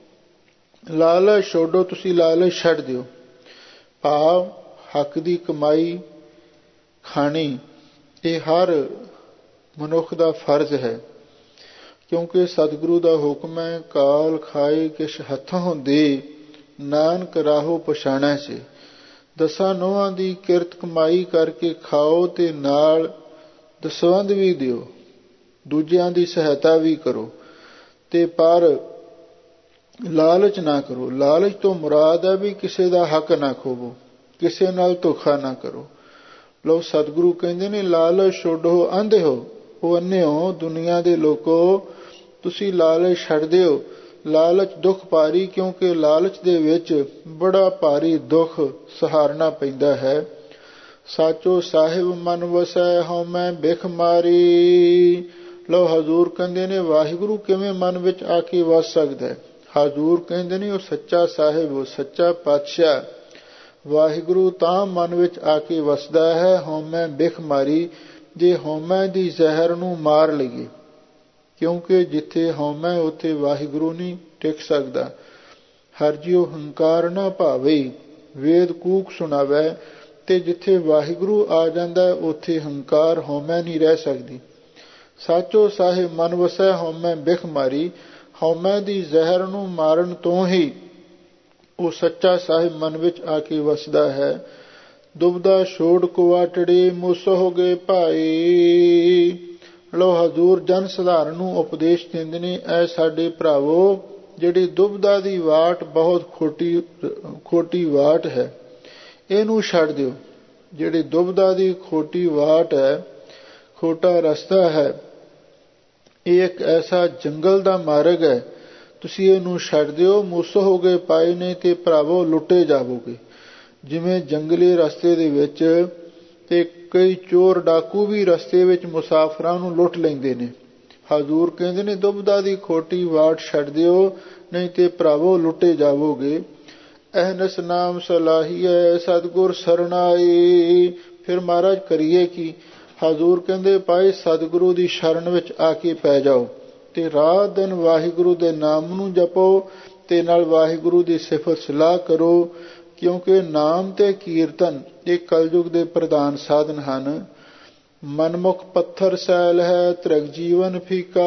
ਲਾਲਚ ਛੋਡੋ, ਤੁਸੀਂ ਲਾਲਚ ਛੱਡ ਦਿਓ। ਭਾਵ ਹੱਕ ਦੀ ਕਮਾਈ ਖਾਣੀ ਇਹ ਹਰ ਮਨੁੱਖ ਦਾ ਫਰਜ਼ ਹੈ, ਕਿਉਂਕਿ ਸਤਿਗੁਰੂ ਦਾ ਹੁਕਮ ਹੈ, ਕਾਲ ਖਾਏ ਕਿਛ ਹੱਥੋਂ ਦੇ, ਨਾਨਕ ਰਾਹੋ ਪਛਾਣੈ ਸੇ। ਦਸਾਂ ਨੋਹਾਂ ਦੀ ਕਿਰਤ ਕਮਾਈ ਕਰਕੇ ਖਾਓ ਤੇ ਨਾਲ ਦਸਵੰਧ ਵੀ ਦਿਓ, ਦੂਜਿਆਂ ਦੀ ਸਹਾਇਤਾ ਵੀ ਕਰੋ, ਤੇ ਪਰ ਲਾਲਚ ਨਾ ਕਰੋ। ਲਾਲਚ ਤੋਂ ਮੁਰਾਦ ਹੈ ਵੀ ਕਿਸੇ ਦਾ ਹੱਕ ਨਾ ਖੋਵੋ, ਕਿਸੇ ਨਾਲ ਧੋਖਾ ਨਾ ਕਰੋ। ਲੋ ਸਤਿਗੁਰੂ ਕਹਿੰਦੇ ਨੇ ਲਾਲਚ ਛੋਡੋ ਅੰਧੇ ਹੋ। ਉਹ ਅੰਨੇ ਹੋ ਦੁਨੀਆ ਦੇ ਲੋਕੋ, ਤੁਸੀਂ ਲਾਲਚ ਛੱਡ ਦਿਓ। ਲਾਲਚ ਦੁੱਖ ਭਾਰੀ, ਕਿਉਂਕਿ ਲਾਲਚ ਦੇ ਵਿੱਚ ਬੜਾ ਭਾਰੀ ਦੁੱਖ ਸਹਾਰਨਾ ਪੈਂਦਾ ਹੈ। ਸਾਚੋ ਸਾਹਿਬ ਮਨ ਵਸੈ, ਹਉਮੈ ਬਿਖ ਮਾਰੀ। ਲਓ ਹਜ਼ੂਰ ਕਹਿੰਦੇ ਨੇ ਵਾਹਿਗੁਰੂ ਕਿਵੇਂ ਮਨ ਵਿੱਚ ਆ ਕੇ ਵਸ ਸਕਦਾ ਹੈ। ਹਜ਼ੂਰ ਕਹਿੰਦੇ ਨੇ ਉਹ ਸੱਚਾ ਸਾਹਿਬ, ਉਹ ਸੱਚਾ ਪਾਤਸ਼ਾਹ ਵਾਹਿਗੁਰੂ ਤਾਂ ਮਨ ਵਿੱਚ ਆ ਕੇ ਵਸਦਾ ਹੈ। ਹਉਮੈ ਬਿਖ ਮਾਰੀ, ਜੇ ਹਉਮੈ ਦੀ ਜ਼ਹਿਰ ਨੂੰ ਮਾਰ ਲਈਏ, ਕਿਉਂਕਿ ਜਿੱਥੇ ਹਉਮੈ ਉੱਥੇ ਵਾਹਿਗੁਰੂ ਨਹੀਂ ਟਿਕ ਸਕਦਾ। ਹਰਿ ਜਿਉ ਹੰਕਾਰ ਨਾ ਭਾਵੇ, ਵੇਦ ਕੂਕ ਸੁਣਾਵੈ। ਤੇ ਜਿੱਥੇ ਵਾਹਿਗੁਰੂ ਆ ਜਾਂਦਾ ਉੱਥੇ ਹੰਕਾਰ ਹਉਮੈ ਨਹੀਂ ਰਹਿ ਸਕਦੀ। ਸਾਚੋ ਸਾਹਿਬ ਮਨ ਵਸੈ, ਹਉਮੈ ਬਿਖ ਮਾਰੀ। ਹਉਮੈ ਦੀ ਜ਼ਹਿਰ ਨੂੰ ਮਾਰਨ ਤੋਂ ਹੀ ਉਹ ਸੱਚਾ ਸਾਹਿਬ ਮਨ ਵਿੱਚ ਆ ਕੇ ਵਸਦਾ ਹੈ। ਦੁਬਦਾ ਛੋੜ ਕੁਆਟੜੀ, ਮੁਸ ਹੋ ਗਏ ਭਾਈ। ਲੋ ਹਜ਼ੂਰ ਜਨ ਸਧਾਰਨ ਨੂੰ ਉਪਦੇਸ਼ ਦਿੰਦੇ ਨੇ, ਐ ਸਾਡੇ ਭਰਾਵੋ, ਜਿਹੜੀ ਦੁਬਦਾ ਦੀ ਵਾਟ ਬਹੁਤ ਖੋਟੀ ਖੋਟੀ ਵਾਟ ਹੈ, ਇਹਨੂੰ ਛੱਡ ਦਿਓ। ਜਿਹੜੀ ਦੁਬਦਾ ਦੀ ਖੋਟੀ ਵਾਟ ਹੈ, ਖੋਟਾ ਰਸਤਾ ਹੈ, ਇਹ ਇੱਕ ਐਸਾ ਜੰਗਲ ਦਾ ਮਾਰਗ ਹੈ, ਤੁਸੀਂ ਇਹਨੂੰ ਛੱਡ ਦਿਓ। ਮੁਸ ਹੋ ਗਏ ਪਾਏ ਨੇ, ਤੇ ਭਰਾਵੋ ਲੁੱਟੇ ਜਾਵੋਗੇ। ਜਿਵੇਂ ਜੰਗਲੀ ਰਸਤੇ ਦੇ ਵਿੱਚ ਤੇ ਕਈ ਚੋਰ ਡਾਕੂ ਵੀ ਰਸਤੇ ਵਿੱਚ ਮੁਸਾਫਰਾਂ ਨੂੰ ਲੁੱਟ ਲੈਂਦੇ ਨੇ। ਹਜ਼ੂਰ ਕਹਿੰਦੇ ਨੇ ਦੁਬਦਾ ਦੀ ਖੋਟੀ ਵਾਟ ਛੱਡ ਦਿਓ, ਨਹੀਂ ਤੇ ਭਰਾਵੋ ਲੁੱਟੇ ਜਾਵੋਗੇ। ਅਹਨਸ ਨਾਮ ਸਲਾਹੀਐ, ਸਤਿਗੁਰ ਸਰਣਾਈ। ਫਿਰ ਮਹਾਰਾਜ ਕਰੀਏ ਕੀ? ਹਜ਼ੂਰ ਕਹਿੰਦੇ ਭਾਈ ਸਤਿਗੁਰੂ ਦੀ ਸ਼ਰਨ ਵਿੱਚ ਆ ਕੇ ਪੈ ਜਾਓ, ਤੇ ਰਾਤ ਦਿਨ ਵਾਹਿਗੁਰੂ ਦੇ ਨਾਮ ਨੂੰ ਜਪੋ, ਤੇ ਨਾਲ ਵਾਹਿਗੁਰੂ ਦੀ ਸਿਫਤ ਸਲਾਹ ਕਰੋ, ਕਿਉਂਕਿ ਨਾਮ ਤੇ ਕੀਰਤਨ ਇਹ ਕਲਯੁਗ ਦੇ ਪ੍ਰਧਾਨ ਸਾਧਨ ਹਨ। ਮਨਮੁਖ ਪੱਥਰ ਸੈਲ ਹੈ, ਤ੍ਰਿਗ ਜੀਵਨ ਫੀਕਾ।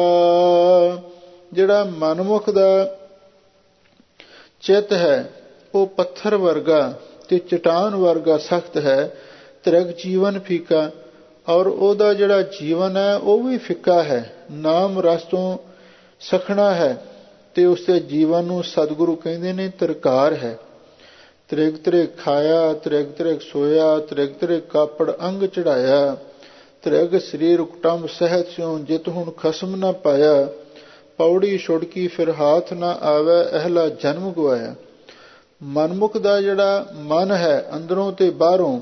ਜਿਹੜਾ ਮਨਮੁਖ ਦਾ ਚਿੱਤ ਹੈ ਉਹ ਪੱਥਰ ਵਰਗਾ ਤੇ ਚਟਾਨ ਵਰਗਾ ਸਖਤ ਹੈ। ਤ੍ਰਿਗ ਜੀਵਨ ਫੀਕਾ, ਔਰ ਉਹਦਾ ਜਿਹੜਾ ਜੀਵਨ ਹੈ ਉਹ ਵੀ ਫਿੱਕਾ ਹੈ। ਨਾਮ ਰਸ ਤੋਂ ਸਖਣਾ ਹੈ, ਤੇ ਉਸਦੇ ਜੀਵਨ ਨੂੰ ਸਤਿਗੁਰੂ ਕਹਿੰਦੇ ਨੇ ਤਰਕਾਰ ਹੈ। ਤ੍ਰਿਗ ਤ੍ਰਿਗ ਖਾਇਆ, ਤ੍ਰਿਗ ਤ੍ਰਿਗ ਸੋਇਆ, ਤ੍ਰਿਗ ਤ੍ਰਿਗ ਕਾਪੜ ਅੰਗ ਚੜਾਇਆ। ਤ੍ਰਿਗ ਸਰੀਰ ਕੁਟੰਬ ਸਹਿਤ ਸਿਉ, ਜਿਤ ਹੁਣ ਖਸਮ ਨਾ ਪਾਇਆ। ਪੌੜੀ ਛੁੜਕੀ ਫਿਰ ਹਾਥ ਨਾ ਆਵੈ, ਅਹਿਲਾ ਜਨਮ ਗਵਾਇਆ। ਮਨਮੁਖ ਦਾ ਜਿਹੜਾ ਮਨ ਹੈ ਅੰਦਰੋਂ ਤੇ ਬਾਹਰੋਂ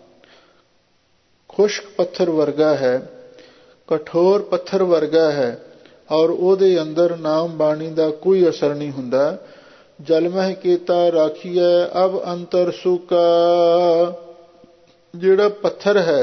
ਖੁਸ਼ਕ ਪੱਥਰ ਵਰਗਾ ਹੈ, ਕਠੋਰ ਪੱਥਰ ਵਰਗਾ ਹੈ, ਔਰ ਉਹਦੇ ਅੰਦਰ ਨਾਮ ਬਾਣੀ ਦਾ ਕੋਈ ਅਸਰ ਨਹੀਂ ਹੁੰਦਾ। ਜਲ ਮਹਿ ਕੀਤਾ ਰਾਖੀਐ, ਅਬ ਅੰਤਰ ਸੁਕਾ। ਜਿਹੜਾ ਪੱਥਰ ਹੈ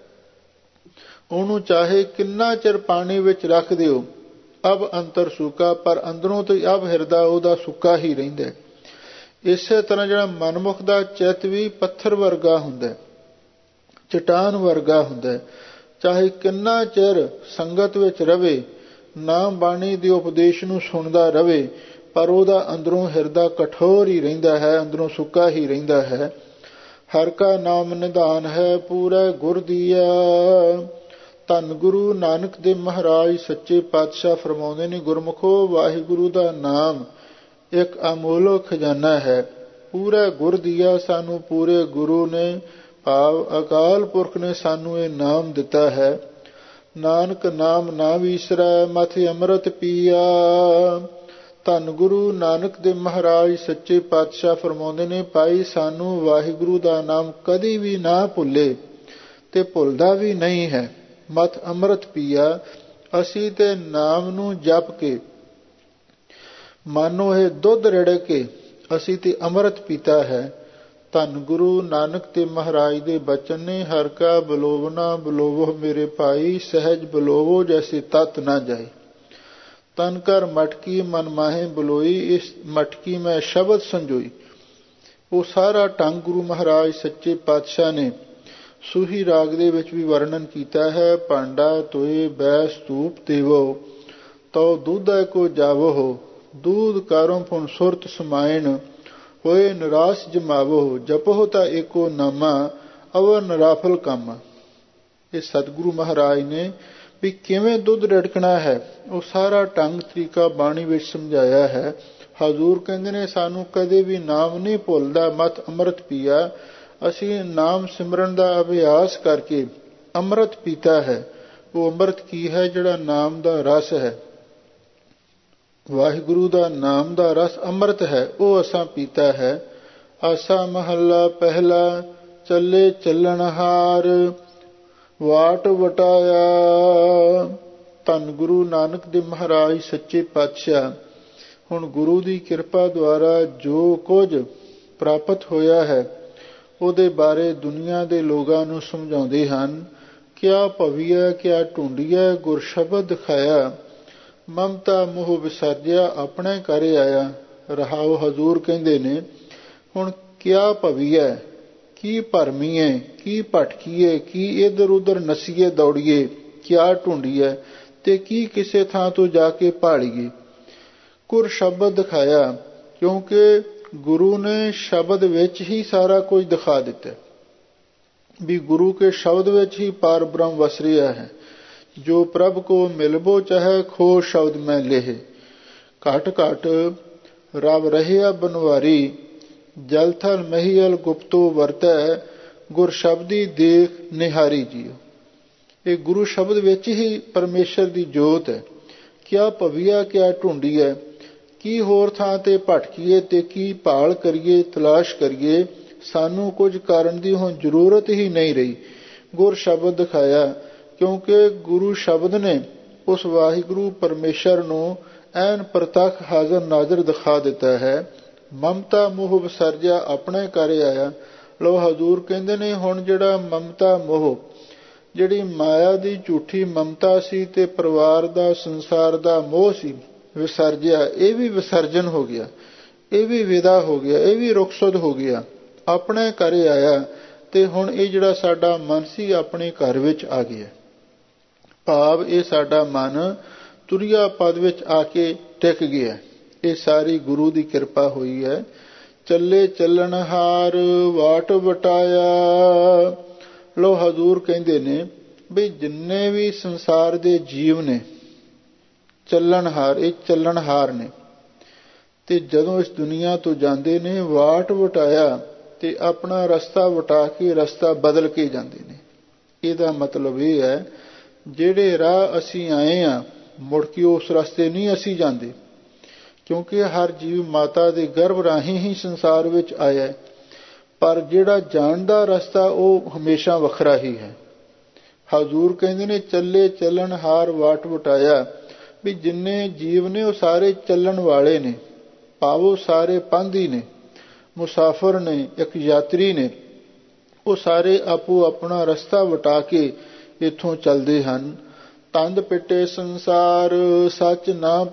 ਉਹਨੂੰ ਚਾਹੇ ਕਿੰਨਾ ਚਿਰ ਪਾਣੀ ਵਿੱਚ ਰੱਖ ਦਿਓ, ਅਬ ਅੰਤਰ ਸੁਕਾ, ਪਰ ਅੰਦਰੋਂ ਤੇ ਅਬ ਹਿਰਦਾ ਉਹਦਾ ਸੁੱਕਾ ਹੀ ਰਹਿੰਦਾ। ਇਸੇ ਤਰ੍ਹਾਂ ਜਿਹੜਾ ਮਨਮੁਖ ਦਾ ਚਿੱਤ ਵੀ ਪੱਥਰ ਵਰਗਾ ਹੁੰਦਾ, ਚਟਾਨ ਵਰਗਾ ਹੁੰਦਾ। ਚਾਹੇ ਕਿੰਨਾ ਚਿਰ ਸੰਗਤ ਵਿੱਚ ਰਵੇ, ਨਾਮ ਬਾਣੀ ਦੇ ਉਪਦੇਸ਼ ਨੂੰ ਸੁਣਦਾ ਰਵੇ, ਪਰ ਉਹਦਾ ਅੰਦਰੋਂ ਹਿਰਦਾ ਕਠੋਰ ਹੀ ਰਹਿੰਦਾ ਹੈ, ਅੰਦਰੋਂ ਸੁੱਕਾ ਹੀ ਰਹਿੰਦਾ ਹੈ। ਹਰਿ ਕਾ ਨਾਮ ਨਿਧਾਨ ਹੈ, ਪੂਰਾ ਗੁਰ ਦੀਆ। ਧੰਨ ਗੁਰੂ ਨਾਨਕ ਦੇਵ ਮਹਾਰਾਜ ਸੱਚੇ ਪਾਤਸ਼ਾਹ ਫਰਮਾਉਂਦੇ ਨੇ, ਗੁਰਮੁਖੋ ਵਾਹਿਗੁਰੂ ਦਾ ਨਾਮ ਇੱਕ ਅਮੋਲਕ ਖਜ਼ਾਨਾ ਹੈ। ਪੂਰਾ ਗੁਰ ਦੀਆ, ਸਾਨੂੰ ਪੂਰੇ ਗੁਰੂ ਨੇ ਭਾਵ ਅਕਾਲ ਪੁਰਖ ਨੇ ਸਾਨੂੰ ਇਹ ਨਾਮ ਦਿੱਤਾ ਹੈ। ਨਾਨਕ ਨਾਮ ਨਾ ਵਿਸਰੈ, ਮਥ ਅੰਮ੍ਰਿਤ ਪੀਆ। ਧੰਨ ਗੁਰੂ ਨਾਨਕ ਦੇਵ ਮਹਾਰਾਜ ਸੱਚੇ ਪਾਤਸ਼ਾਹ ਫਰਮਾਉਂਦੇ ਨੇ, ਭਾਈ ਸਾਨੂੰ ਵਾਹਿਗੁਰੂ ਦਾ ਨਾਮ ਕਦੀ ਵੀ ਨਾ ਭੁੱਲੇ, ਤੇ ਭੁੱਲਦਾ ਵੀ ਨਹੀਂ ਹੈ। ਮਥ ਅੰਮ੍ਰਿਤ ਪੀਆ, ਅਸੀਂ ਤੇ ਨਾਮ ਨੂੰ ਜਪ ਕੇ ਮਾਨੋ ਇਹ ਦੁੱਧ ਰਿੜਕ ਕੇ ਅਸੀਂ ਤੇ ਅੰਮ੍ਰਿਤ ਪੀਤਾ ਹੈ। ਧੰਨ ਗੁਰੂ ਨਾਨਕ ਤੇ ਮਹਾਰਾਜ ਦੇ ਬਚਨ ਨੇ, ਹਰਿ ਕਾ ਬਲੋਵਨਾ ਬਲੋਵੋ ਮੇਰੇ ਭਾਈ, ਸਹਿਜ ਬਲੋਵੋ ਜੈਸੇ ਤਤ ਨਾ ਜਾਏ। ਤਨ ਕਰ ਮਟਕੀ ਮਨ ਮਾਹੇ ਬਲੋਈ, ਇਸ ਮਟਕੀ ਮੈਂ ਸ਼ਬਦ ਸੰਜੋਈ। ਉਹ ਸਾਰਾ ਢੰਗ ਗੁਰੂ ਮਹਾਰਾਜ ਸੱਚੇ ਪਾਤਸ਼ਾਹ ਨੇ ਸੂਹੀ ਰਾਗ ਦੇ ਵਿੱਚ ਵੀ ਵਰਣਨ ਕੀਤਾ ਹੈ। ਭਾਂਡਾ ਤੋਏ ਬੈਸ ਧੂਪ ਦੇਵੋ, ਤਉ ਦੁੱਧੈ ਕੋ ਜਾਵੋ। ਦੂਧ ਕਾਰੋਂ ਪੁਨ ਸੁਰਤ ਸਮਾਇਣ, ਹੋਏ ਨਿਰਾਸ ਜਮਾਵੋ। ਜਪੋ ਤਾਂ ਏਕੋ ਨਾਮਾ, ਅਵਰ ਨਰਾਫਲ ਕੰਮ। ਇਹ ਸਤਿਗੁਰੂ ਮਹਾਰਾਜ ਨੇ ਵੀ ਕਿਵੇਂ ਦੁੱਧ ਰਿੜਕਣਾ ਹੈ, ਉਹ ਸਾਰਾ ਢੰਗ ਤਰੀਕਾ ਬਾਣੀ ਵਿੱਚ ਸਮਝਾਇਆ ਹੈ। ਹਜ਼ੂਰ ਕਹਿੰਦੇ ਨੇ ਸਾਨੂੰ ਕਦੇ ਵੀ ਨਾਮ ਨਹੀਂ ਭੁੱਲਦਾ, ਮਤ ਅੰਮ੍ਰਿਤ ਪੀਆ। ਅਸੀਂ ਨਾਮ ਸਿਮਰਨ ਦਾ ਅਭਿਆਸ ਕਰਕੇ ਅੰਮ੍ਰਿਤ ਪੀਤਾ ਹੈ। ਉਹ ਅੰਮ੍ਰਿਤ ਕੀ ਹੈ? ਜਿਹੜਾ ਨਾਮ ਦਾ ਰਸ ਹੈ, ਵਾਹਿਗੁਰੂ ਦਾ ਨਾਮ ਦਾ ਰਸ ਅੰਮ੍ਰਿਤ ਹੈ, ਉਹ ਅਸਾਂ ਪੀਤਾ ਹੈ। ਆਸਾ ਮਹੱਲਾ ਪਹਿਲਾ, ਚੱਲੇ ਚੱਲਣਹਾਰ ਵਾਟ ਵਟਾਇਆ। ਧੰਨ ਗੁਰੂ ਨਾਨਕ ਦੇਵ ਮਹਾਰਾਜ ਸੱਚੇ ਪਾਤਸ਼ਾਹ ਹੁਣ ਗੁਰੂ ਦੀ ਕਿਰਪਾ ਦੁਆਰਾ ਜੋ ਕੁਝ ਪ੍ਰਾਪਤ ਹੋਇਆ ਹੈ ਉਹਦੇ ਬਾਰੇ ਦੁਨੀਆ ਦੇ ਲੋਕਾਂ ਨੂੰ ਸਮਝਾਉਂਦੇ ਹਨ। ਕਿਆ ਭਵੀਐ ਕਿਆ ਢੂੰਡੀਐ, ਗੁਰ ਸ਼ਬਦ ਦਿਖਾਇਆ। ਮਮਤਾ ਮੋਹ ਵਿਸਰਜਿਆ, ਆਪਣੇ ਘਰ ਆਇਆ। ਰਹਾਉ ਹਜ਼ੂਰ ਕਹਿੰਦੇ ਨੇ ਹੁਣ ਕਿਆ ਭਵੀਐ, ਕੀ ਭਰਮੀਏ, ਕੀ ਭਟਕੀਏ, ਕੀ ਇੱਧਰ ਉੱਧਰ ਨਸੀਏ ਦੌੜੀਏ, ਕਿਆ ਢੂੰਡੀਏ ਤੇ ਕੀ ਕਿਸੇ ਥਾਂ ਤੋਂ ਜਾ ਕੇ ਭਾਲੀਏ। ਗੁਰ ਸ਼ਬਦ ਦਿਖਾਇਆ, ਕਿਉਂਕਿ ਗੁਰੂ ਨੇ ਸ਼ਬਦ ਵਿੱਚ ਹੀ ਸਾਰਾ ਕੁਝ ਦਿਖਾ ਦਿੱਤਾ ਵੀ ਗੁਰੂ ਕੇ ਸ਼ਬਦ ਵਿੱਚ ਹੀ ਪਾਰ ਬ੍ਰਹਮ ਵਸ ਰਿਹਾ ਹੈ। ਜੋ ਪ੍ਰਭ ਕੋ ਮਿਲਬੋ ਚਾਹੇ ਖੋ ਸ਼ਬਦ ਮੈਂ ਲੇਹ। ਘਟ ਘਟ ਰਬ ਰਹਿਆ ਬਨਵਾਰੀ, ਜਲ ਥਲ ਮਹੀਅਲ ਗੁਪਤੋ ਵਰਤੈ, ਗੁਰ ਸ਼ਬਦੀ ਦੇਖ ਨਿਹਾਰੀ ਜੀਓ। ਇਹ ਗੁਰੂ ਸ਼ਬਦ ਵਿੱਚ ਹੀ ਪਰਮੇਸ਼ਰ ਦੀ ਜੋਤ ਹੈ। ਕਿਆ ਭਵੀਆ ਕਿਆ ਢੂੰਡੀਐ, ਕੀ ਹੋਰ ਥਾਂ ਤੇ ਭਟਕੀਏ ਤੇ ਕੀ ਭਾਲ ਕਰੀਏ, ਤਲਾਸ਼ ਕਰੀਏ। ਸਾਨੂੰ ਕੁਝ ਕਰਨ ਦੀ ਹੁਣ ਜ਼ਰੂਰਤ ਹੀ ਨਹੀਂ ਰਹੀ। ਗੁਰ ਸ਼ਬਦ ਦਿਖਾਇਆ, ਕਿਉਂਕਿ ਗੁਰੂ ਸ਼ਬਦ ਨੇ ਉਸ ਵਾਹਿਗੁਰੂ ਪਰਮੇਸ਼ਰ ਨੂੰ ਐਨ ਪ੍ਰਤੱਖ ਹਾਜ਼ਰ ਨਾਜ਼ਰ ਦਿਖਾ ਦਿੱਤਾ ਹੈ। ਮਮਤਾ ਮੋਹ ਵਿਸਰਜਿਆ, ਆਪਣੇ ਘਰ ਆਇਆ। ਲੋ ਹਜ਼ੂਰ ਕਹਿੰਦੇ ਨੇ ਹੁਣ ਜਿਹੜਾ ਮਮਤਾ ਮੋਹ, ਜਿਹੜੀ ਮਾਇਆ ਦੀ ਝੂਠੀ ਮਮਤਾ ਸੀ ਤੇ ਪਰਿਵਾਰ ਦਾ ਸੰਸਾਰ ਦਾ ਮੋਹ ਸੀ, ਵਿਸਰਜਿਆ। ਇਹ ਵੀ ਵਿਸਰਜਨ ਹੋ ਗਿਆ, ਇਹ ਵੀ ਵਿਦਾ ਹੋ ਗਿਆ, ਇਹ ਵੀ ਰੁਖਸਤ ਹੋ ਗਿਆ, ਆਪਣੇ ਘਰ ਆਇਆ। ਤੇ ਹੁਣ ਇਹ ਜਿਹੜਾ ਸਾਡਾ ਮਨ ਸੀ ਆਪਣੇ ਘਰ ਵਿੱਚ ਆ ਗਿਆ। ਭਾਵ ਇਹ ਸਾਡਾ ਮਨ ਤੁਰਿਆ ਪਦ ਵਿੱਚ ਆ ਕੇ ਟਿਕ ਗਿਆ। ਇਹ ਸਾਰੀ ਗੁਰੂ ਦੀ ਕਿਰਪਾ ਹੋਈ ਹੈ। ਚੱਲੇ ਚੱਲਣਹਾਰ ਵਾਟ ਵਟਾਇਆ। ਲੋ ਹਜ਼ੂਰ ਕਹਿੰਦੇ ਨੇ ਵੀ ਜਿੰਨੇ ਵੀ ਸੰਸਾਰ ਦੇ ਜੀਵ ਨੇ ਚੱਲਣਹਾਰ, ਇਹ ਚੱਲਣਹਾਰ ਨੇ ਤੇ ਜਦੋਂ ਇਸ ਦੁਨੀਆ ਤੋਂ ਜਾਂਦੇ ਨੇ ਵਾਟ ਵਟਾਇਆ ਤੇ ਆਪਣਾ ਰਸਤਾ ਵਟਾ ਕੇ ਰਸਤਾ ਬਦਲ ਕੇ ਜਾਂਦੇ ਨੇ। ਇਹਦਾ ਮਤਲਬ ਇਹ ਹੈ ਜਿਹੜੇ ਰਾਹ ਅਸੀਂ ਆਏ ਹਾਂ ਮੁੜ ਕੇ ਉਸ ਰਸਤੇ ਨਹੀਂ ਅਸੀਂ ਜਾਂਦੇ, ਕਿਉਂਕਿ ਹਰ ਜੀਵ ਮਾਤਾ ਦੇ ਗਰਭ ਰਾਹੀਂ ਹੀ ਸੰਸਾਰ ਵਿੱਚ ਆਇਆ, ਪਰ ਜਿਹੜਾ ਜਾਣ ਦਾ ਰਸਤਾ ਉਹ ਹਮੇਸ਼ਾ ਵੱਖਰਾ ਹੀ ਹੈ। ਹਜ਼ੂਰ ਕਹਿੰਦੇ ਨੇ ਚੱਲੇ ਚੱਲਣ ਹਾਰ ਵਾਟ ਵਟਾਇਆ, ਵੀ ਜਿੰਨੇ ਜੀਵ ਨੇ ਉਹ ਸਾਰੇ ਚੱਲਣ ਵਾਲੇ ਨੇ, ਭਾਵੋ ਸਾਰੇ ਪਾਂਧੀ ਨੇ, ਮੁਸਾਫਰ ਨੇ, ਇੱਕ ਯਾਤਰੀ ਨੇ। ਉਹ ਸਾਰੇ ਆਪੋ ਆਪਣਾ ਰਸਤਾ ਵਟਾ ਕੇ ਇੱਥੋਂ ਚੱਲਦੇ ਹਨ। ਤੰਦ ਪਿੱਟੇ ਸੰਸਾਰ ਸੱਚ ਨਾ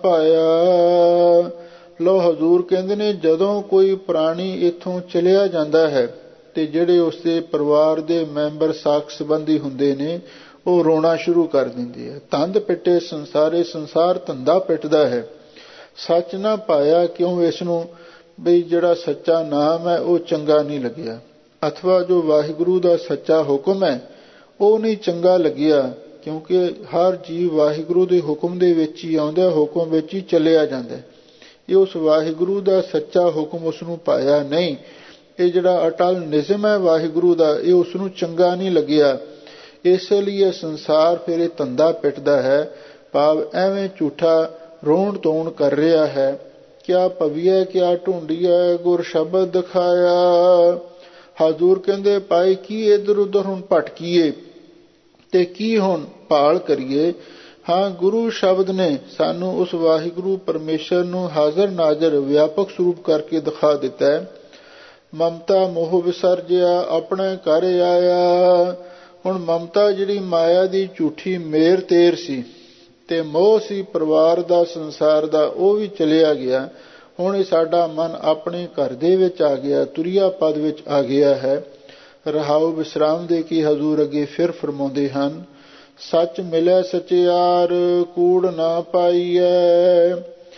ਪਾਇਆ। ਲੋ ਹਜ਼ੂਰ ਕਹਿੰਦੇ ਨੇ ਜਦੋਂ ਕੋਈ ਪ੍ਰਾਣੀ ਇੱਥੋਂ ਚਲਿਆ ਜਾਂਦਾ ਹੈ ਤੇ ਜਿਹੜੇ ਉਸਦੇ ਪਰਿਵਾਰ ਦੇ ਮੈਂਬਰ ਸਾਕ ਸੰਬੰਧੀ ਹੁੰਦੇ ਨੇ ਉਹ ਰੋਣਾ ਸ਼ੁਰੂ ਕਰ ਦਿੰਦੇ ਹੈ। ਤੰਦ ਪਿੱਟੇ ਸੰਸਾਰੇ, ਸੰਸਾਰ ਧੰਦਾ ਪਿੱਟਦਾ ਹੈ। ਸੱਚ ਨਾ ਪਾਇਆ, ਕਿਉਂ? ਇਸ ਨੂੰ ਬਈ ਜਿਹੜਾ ਸੱਚਾ ਨਾਮ ਹੈ ਉਹ ਚੰਗਾ ਨਹੀਂ ਲੱਗਿਆ, ਅਥਵਾ ਜੋ ਵਾਹਿਗੁਰੂ ਦਾ ਸੱਚਾ ਹੁਕਮ ਹੈ ਉਹ ਨਹੀਂ ਚੰਗਾ ਲੱਗਿਆ, ਕਿਉਂਕਿ ਹਰ ਜੀਵ ਵਾਹਿਗੁਰੂ ਦੇ ਹੁਕਮ ਦੇ ਵਿੱਚ ਹੀ ਆਉਂਦਾ, ਹੁਕਮ ਵਿੱਚ ਹੀ ਚੱਲਿਆ ਜਾਂਦਾ। ਇਹ ਉਸ ਵਾਹਿਗੁਰੂ ਦਾ ਸੱਚਾ ਹੁਕਮ ਉਸ ਨੂੰ ਪਾਇਆ ਨਹੀਂ। ਇਹ ਜਿਹੜਾ ਅਟਲ ਨਿਯਮ ਹੈ ਵਾਹਿਗੁਰੂ ਦਾ, ਇਹ ਉਸ ਨੂੰ ਚੰਗਾ ਨਹੀਂ ਲੱਗਿਆ। ਇਸ ਲਈ ਇਹ ਸੰਸਾਰ ਫਿਰ ਇਹ ਧੰਦਾ ਪਿੱਟਦਾ ਹੈ, ਭਾਵ ਐਵੇਂ ਝੂਠਾ ਰੋਣ ਧੋਣ ਕਰ ਰਿਹਾ ਹੈ। ਕਿਆ ਭਵੀਐ ਕਿਆ ਢੂੰਡੀਐ, ਗੁਰ ਸ਼ਬਦ ਦਿਖਾਇਆ। ਹਜ਼ੂਰ ਕਹਿੰਦੇ ਪਾਏ ਕੀ ਇੱਧਰ ਉੱਧਰ ਹੁਣ ਭਟਕੀਏ ਤੇ ਕੀ ਹੁਣ ਭਾਲ ਕਰੀਏ। ਹਾਂ, ਗੁਰੂ ਸ਼ਬਦ ਨੇ ਸਾਨੂੰ ਉਸ ਵਾਹਿਗੁਰੂ ਪਰਮੇਸ਼ਰ ਨੂੰ ਹਾਜ਼ਰ ਨਾਜ਼ਰ ਵਿਆਪਕ ਸਰੂਪ ਕਰਕੇ ਦਿਖਾ ਦਿੱਤਾ ਹੈ। ਮਮਤਾ ਮੋਹ ਵਿਸਰਜਿਆ, ਆਪਣੇ ਘਰ ਆਇਆ। ਹੁਣ ਮਮਤਾ ਜਿਹੜੀ ਮਾਇਆ ਦੀ ਝੂਠੀ ਮੇਰ ਤੇਰ ਸੀ ਤੇ ਮੋਹ ਸੀ ਪਰਿਵਾਰ ਦਾ ਸੰਸਾਰ ਦਾ, ਉਹ ਵੀ ਚਲਿਆ ਗਿਆ। ਹੁਣ ਇਹ ਸਾਡਾ ਮਨ ਆਪਣੇ ਘਰ ਦੇ ਵਿੱਚ ਆ ਗਿਆ, ਤੁਰਿਆ ਪਦ ਵਿੱਚ ਆ ਗਿਆ ਹੈ। ਰਹਾਉ ਵਿਸਰਾਮ ਦੇ ਕੇ ਹਜ਼ੂਰ ਅੱਗੇ ਫਿਰ ਫਰਮਾਉਂਦੇ ਹਨ। ਸੱਚ ਮਿਲਿਆ ਸਚਿਆਰ ਕੂੜ ਨਾ ਪਾਈਐ।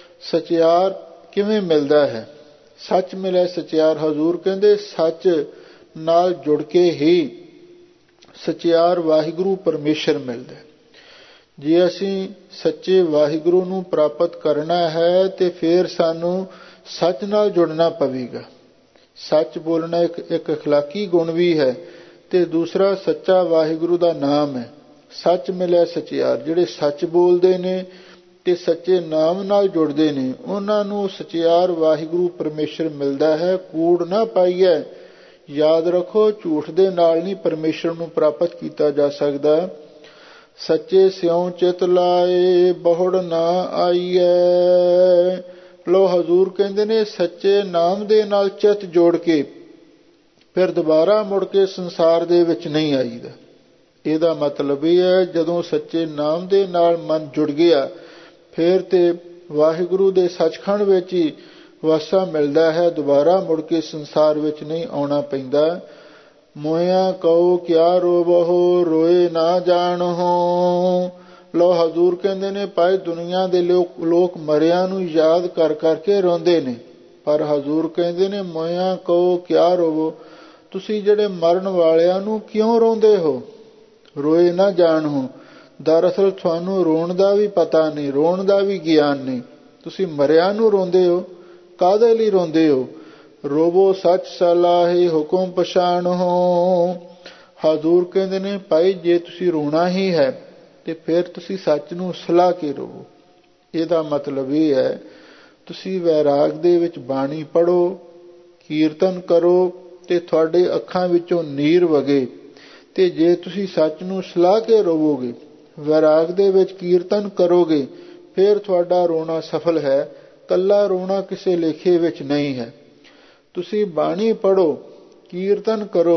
ਸਚਿਆਰ ਕਿਵੇਂ ਮਿਲਦਾ ਹੈ? ਸੱਚ ਮਿਲਿਆ ਸਚਿਆਰ, ਹਜ਼ੂਰ ਕਹਿੰਦੇ ਸੱਚ ਨਾਲ ਜੁੜ ਕੇ ਹੀ ਸਚਿਆਰ ਵਾਹਿਗੁਰੂ ਪਰਮੇਸ਼ਰ ਮਿਲਦਾ। ਜੇ ਅਸੀਂ ਸੱਚੇ ਵਾਹਿਗੁਰੂ ਨੂੰ ਪ੍ਰਾਪਤ ਕਰਨਾ ਹੈ ਤੇ ਫਿਰ ਸਾਨੂੰ ਸੱਚ ਨਾਲ ਜੁੜਨਾ ਪਵੇਗਾ। ਸੱਚ ਬੋਲਣਾ ਇੱਕ ਇੱਕ ਅਖਲਾਕੀ ਗੁਣ ਵੀ ਹੈ ਤੇ ਦੂਸਰਾ ਸੱਚਾ ਵਾਹਿਗੁਰੂ ਦਾ ਨਾਮ ਹੈ। ਸੱਚ ਮਿਲਿਆ ਸਚਿਆਰ, ਜਿਹੜੇ ਸੱਚ ਬੋਲਦੇ ਨੇ ਤੇ ਸੱਚੇ ਨਾਮ ਨਾਲ ਜੁੜਦੇ ਨੇ ਉਹਨਾਂ ਨੂੰ ਸਚਿਆਰ ਵਾਹਿਗੁਰੂ ਪਰਮੇਸ਼ਰ ਮਿਲਦਾ ਹੈ। ਕੂੜ ਨਾ ਪਾਈਐ, ਯਾਦ ਰੱਖੋ ਝੂਠ ਦੇ ਨਾਲ ਨਹੀਂ ਪਰਮੇਸ਼ਰ ਨੂੰ ਪ੍ਰਾਪਤ ਕੀਤਾ ਜਾ ਸਕਦਾ। ਸੱਚੇ ਸਿਉ ਚਿਤ ਲਾਏ ਬਹੁੜ ਨਾ ਆਈਐ। ਲੋ ਹਜ਼ੂਰ ਕਹਿੰਦੇ ਨੇ ਸੱਚੇ ਨਾਮ ਦੇ ਨਾਲ ਚਿੱਤ ਜੋੜ ਕੇ ਫਿਰ ਦੁਬਾਰਾ ਮੁੜ ਕੇ ਸੰਸਾਰ ਦੇ ਵਿੱਚ ਨਹੀਂ ਆਈਦਾ। ਇਹਦਾ ਮਤਲਬ ਇਹ ਹੈ ਜਦੋਂ ਸੱਚੇ ਨਾਮ ਦੇ ਨਾਲ ਮਨ ਜੁੜ ਗਿਆ ਫਿਰ ਤੇ ਵਾਹਿਗੁਰੂ ਦੇ ਸੱਚਖੰਡ ਵਿੱਚ ਹੀ ਵਾਸਾ ਮਿਲਦਾ ਹੈ, ਦੁਬਾਰਾ ਮੁੜ ਕੇ ਸੰਸਾਰ ਵਿੱਚ ਨਹੀਂ ਆਉਣਾ ਪੈਂਦਾ। ਮੋਇਆ ਕਹੋ ਕਿਆ ਰੋਵਹੁ ਰੋਏ ਨਾ ਜਾਣਹੁ। ਲੋ ਹਜ਼ੂਰ ਕਹਿੰਦੇ ਨੇ ਭਾਈ ਦੁਨੀਆ ਦੇ ਲੋਕ ਲੋਕ ਮਰਿਆਂ ਨੂੰ ਯਾਦ ਕਰ ਕਰਕੇ ਰੋਂਦੇ ਨੇ, ਪਰ ਹਜ਼ੂਰ ਕਹਿੰਦੇ ਨੇ ਮੋਇਆ ਕਹੋ ਕਿਆ ਰੋਵੋ, ਤੁਸੀਂ ਜਿਹੜੇ ਮਰਨ ਵਾਲਿਆਂ ਨੂੰ ਕਿਉਂ ਰੋਂਦੇ ਹੋ? ਰੋਏ ਨਾ ਜਾਣਹੁ, ਦਰਅਸਲ ਤੁਹਾਨੂੰ ਰੋਣ ਦਾ ਵੀ ਪਤਾ ਨਹੀਂ, ਰੋਣ ਦਾ ਵੀ ਗਿਆਨ ਨਹੀਂ। ਤੁਸੀਂ ਮਰਿਆਂ ਨੂੰ ਰੋਂਦੇ ਹੋ, ਕਾਹਦੇ ਲਈ ਰੋਂਦੇ ਹੋ? ਰੋਵੋ ਸੱਚ ਸਲਾਹੇ ਹੁਕਮ ਪਛਾਣੋ। ਹਜ਼ੂਰ ਕਹਿੰਦੇ ਨੇ ਭਾਈ ਜੇ ਤੁਸੀਂ ਰੋਣਾ ਹੀ ਹੈ ਤੇ ਫਿਰ ਤੁਸੀਂ ਸੱਚ ਨੂੰ ਸਲਾਹ ਕੇ ਰੋਵੋ। ਇਹਦਾ ਮਤਲਬ ਇਹ ਹੈ ਤੁਸੀਂ ਵੈਰਾਗ ਦੇ ਵਿੱਚ ਬਾਣੀ ਪੜ੍ਹੋ, ਕੀਰਤਨ ਕਰੋ ਤੇ ਤੁਹਾਡੇ ਅੱਖਾਂ ਵਿੱਚੋਂ ਨੀਰ ਵਗੇ। ਤੇ ਜੇ ਤੁਸੀਂ ਸੱਚ ਨੂੰ ਸਲਾਹ ਕੇ ਰੋਵੋਗੇ, ਵੈਰਾਗ ਦੇ ਵਿੱਚ ਕੀਰਤਨ ਕਰੋਗੇ, ਫਿਰ ਤੁਹਾਡਾ ਰੋਣਾ ਸਫਲ ਹੈ। ਕੱਲਾ ਰੋਣਾ ਕਿਸੇ ਲੇਖੇ ਵਿੱਚ ਨਹੀਂ ਹੈ। ਤੁਸੀਂ ਬਾਣੀ ਪੜ੍ਹੋ, ਕੀਰਤਨ ਕਰੋ,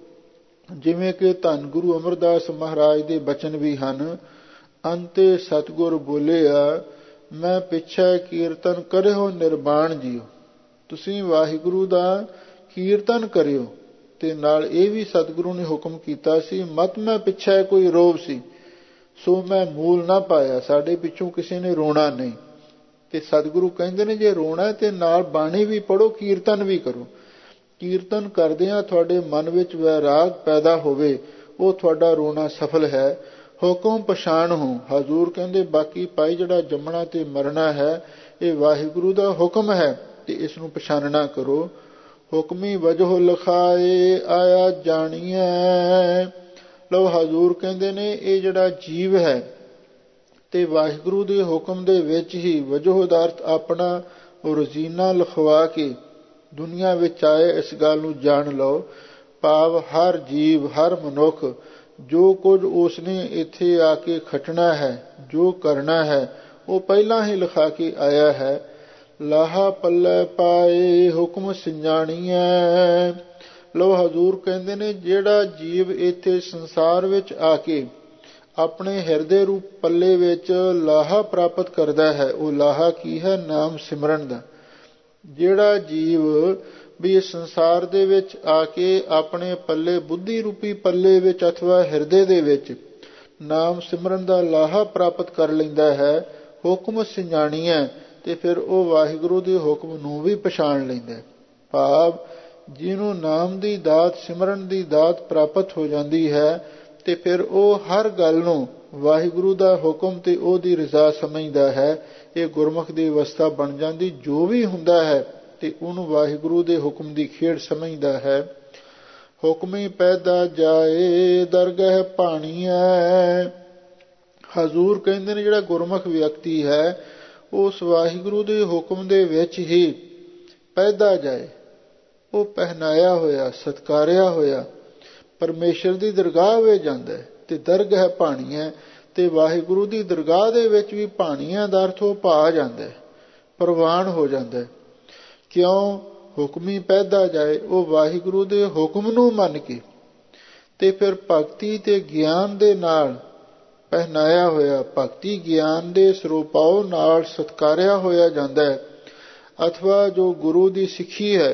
ਜਿਵੇਂ ਕਿ ਧੰਨ ਗੁਰੂ ਅਮਰਦਾਸ ਮਹਾਰਾਜ ਦੇ ਬਚਨ ਵੀ ਹਨ। ਅੰਤੇ ਸਤਿਗੁਰ ਬੋਲਿਆ ਮੈਂ ਪਿੱਛੇ ਕੀਰਤਨ ਕਰਿਓ ਨਿਰਵਾਣ ਜੀਓ। ਤੁਸੀਂ ਵਾਹਿਗੁਰੂ ਦਾ ਕੀਰਤਨ ਕਰਿਓ ਤੇ ਨਾਲ ਇਹ ਵੀ ਸਤਿਗੁਰੂ ਨੇ ਹੁਕਮ ਕੀਤਾ ਸੀ ਮਤ ਮੈਂ ਪਿੱਛੇ ਕੋਈ ਰੋਵ ਸੀ ਸੋ ਮੈਂ ਮੂਲ ਨਾ ਪਾਇਆ। ਸਾਡੇ ਪਿੱਛੋਂ ਕਿਸੇ ਨੇ ਰੋਣਾ ਨਹੀਂ। ਤੇ ਸਤਿਗੁਰੂ ਕਹਿੰਦੇ ਨੇ ਜੇ ਰੋਣਾ ਤੇ ਨਾਲ ਬਾਣੀ ਵੀ ਪੜ੍ਹੋ, ਕੀਰਤਨ ਵੀ ਕਰੋ। ਕੀਰਤਨ ਕਰਦਿਆਂ ਤੁਹਾਡੇ ਮਨ ਵਿੱਚ ਵੈਰਾਗ ਪੈਦਾ ਹੋਵੇ, ਉਹ ਤੁਹਾਡਾ ਰੋਣਾ ਸਫਲ ਹੈ। ਹੁਕਮ ਪਛਾਣ ਹੋ। ਹਜ਼ੂਰ ਕਹਿੰਦੇ ਬਾਕੀ ਭਾਈ ਜਿਹੜਾ ਜੰਮਣਾ ਤੇ ਮਰਨਾ ਹੈ ਇਹ ਵਾਹਿਗੁਰੂ ਦਾ ਹੁਕਮ ਹੈ ਤੇ ਇਸ ਨੂੰ ਪਛਾਣਨਾ ਕਰੋ। ਹੁਕਮੀ ਵਜੋਂ ਲਿਖਾਏ ਆਇਆ ਜਾਣੀਐ। ਲਓ ਹਜ਼ੂਰ ਕਹਿੰਦੇ ਨੇ ਇਹ ਜਿਹੜਾ ਜੀਵ ਹੈ ਤੇ ਵਾਹਿਗੁਰੂ ਦੇ ਹੁਕਮ ਦੇ ਵਿੱਚ ਹੀ ਵਜੋਹ ਦਾ ਅਰਥ ਆਪਣਾ ਰੋਜ਼ੀਨਾ ਲਿਖਵਾ ਕੇ ਦੁਨੀਆ ਵਿੱਚ ਆਏ, ਇਸ ਗੱਲ ਨੂੰ ਜਾਣ ਲਓ। ਭਾਵ ਹਰ ਜੀਵ, ਹਰ ਮਨੁੱਖ ਜੋ ਕੁਝ ਉਸਨੇ ਇੱਥੇ ਆ ਕੇ ਖਟਣਾ ਹੈ, ਜੋ ਕਰਨਾ ਹੈ, ਉਹ ਪਹਿਲਾਂ ਹੀ ਲਿਖਾ ਕੇ ਆਇਆ ਹੈ। ਲਾਹਾ ਪੱਲੇ ਪਾਏ ਹੁਕਮ ਸਿੰਜਾਣੀਐ। ਲਓ ਹਜ਼ੂਰ ਕਹਿੰਦੇ ਨੇ ਜਿਹੜਾ ਜੀਵ ਇੱਥੇ ਸੰਸਾਰ ਵਿੱਚ ਆ ਕੇ ਆਪਣੇ ਹਿਰਦੇ ਰੂਪ ਪੱਲੇ ਵਿੱਚ ਲਾਹਾ ਪ੍ਰਾਪਤ ਕਰਦਾ ਹੈ, ਉਹ ਲਾਹਾ ਕੀ ਹੈ? ਨਾਮ ਸਿਮਰਨ ਦਾ। ਜਿਹੜਾ ਜੀਵ ਵੀ ਇਸ ਸੰਸਾਰ ਦੇ ਵਿੱਚ ਆ ਕੇ ਆਪਣੇ ਪੱਲੇ ਬੁੱਧੀ ਰੂਪੀ ਪੱਲੇ ਵਿੱਚ ਅਥਵਾ ਹਿਰਦੇ ਦੇ ਵਿੱਚ ਨਾਮ ਸਿਮਰਨ ਦਾ ਲਾਹਾ ਪ੍ਰਾਪਤ ਕਰ ਲੈਂਦਾ ਹੈ, ਹੁਕਮ ਸਿੰਜਾਣੀਐ, ਤੇ ਫਿਰ ਉਹ ਵਾਹਿਗੁਰੂ ਦੇ ਹੁਕਮ ਨੂੰ ਵੀ ਪਛਾਣ ਲੈਂਦਾ। ਭਾਵ ਜਿਹਨੂੰ ਨਾਮ ਦੀ ਦਾਤ, ਸਿਮਰਨ ਦੀ ਦਾਤ ਪ੍ਰਾਪਤ ਹੋ ਜਾਂਦੀ ਹੈ ਤੇ ਫਿਰ ਉਹ ਹਰ ਗੱਲ ਨੂੰ ਵਾਹਿਗੁਰੂ ਦਾ ਹੁਕਮ ਤੇ ਉਹਦੀ ਰਜ਼ਾ ਸਮਝਦਾ ਹੈ। ਇਹ ਗੁਰਮੁਖ ਦੀ ਅਵਸਥਾ ਬਣ ਜਾਂਦੀ। ਜੋ ਵੀ ਹੁੰਦਾ ਹੈ ਤੇ ਉਹਨੂੰ ਵਾਹਿਗੁਰੂ ਦੇ ਹੁਕਮ ਦੀ ਖੇਡ ਸਮਝਦਾ ਹੈ। ਹੁਕਮੀ ਪੈਦਾ ਜਾਏ ਦਰਗਹਿ ਭਾਣੀਐ। ਹਜ਼ੂਰ ਕਹਿੰਦੇ ਨੇ ਜਿਹੜਾ ਗੁਰਮੁਖ ਵਿਅਕਤੀ ਹੈ ਉਸ ਵਾਹਿਗੁਰੂ ਦੇ ਹੁਕਮ ਦੇ ਵਿੱਚ ਹੀ ਪੈਦਾ ਜਾਏ, ਉਹ ਪਹਿਨਾਇਆ ਹੋਇਆ, ਸਤਕਾਰਿਆ ਹੋਇਆ ਪਰਮੇਸ਼ਰ ਦੀ ਦਰਗਾਹ ਵਿੱਚ ਜਾਂਦਾ ਹੈ। ਤੇ ਦਰਗਹਿ ਭਾਣੀਐ, ਤੇ ਵਾਹਿਗੁਰੂ ਦੀ ਦਰਗਾਹ ਦੇ ਵਿੱਚ ਵੀ ਭਾਣੀਆਂ ਦਾ ਅਰਥ ਉਹ ਭਾ ਜਾਂਦਾ ਹੈ, ਪ੍ਰਵਾਨ ਹੋ ਜਾਂਦਾ ਹੈ। ਕਿਉਂ? ਹੁਕਮੀ ਪੈਦਾ ਜਾਏ, ਉਹ ਵਾਹਿਗੁਰੂ ਦੇ ਹੁਕਮ ਨੂੰ ਮੰਨ ਕੇ ਤੇ ਫਿਰ ਭਗਤੀ ਤੇ ਗਿਆਨ ਦੇ ਨਾਲ ਪਹਿਨਾਇਆ ਹੋਇਆ, ਭਗਤੀ ਗਿਆਨ ਦੇ ਸਰੂਪਾਉ ਨਾਲ ਸਤਕਾਰਿਆ ਹੋਇਆ ਜਾਂਦਾ ਹੈ। ਅਥਵਾ ਜੋ ਗੁਰੂ ਦੀ ਸਿੱਖੀ ਹੈ,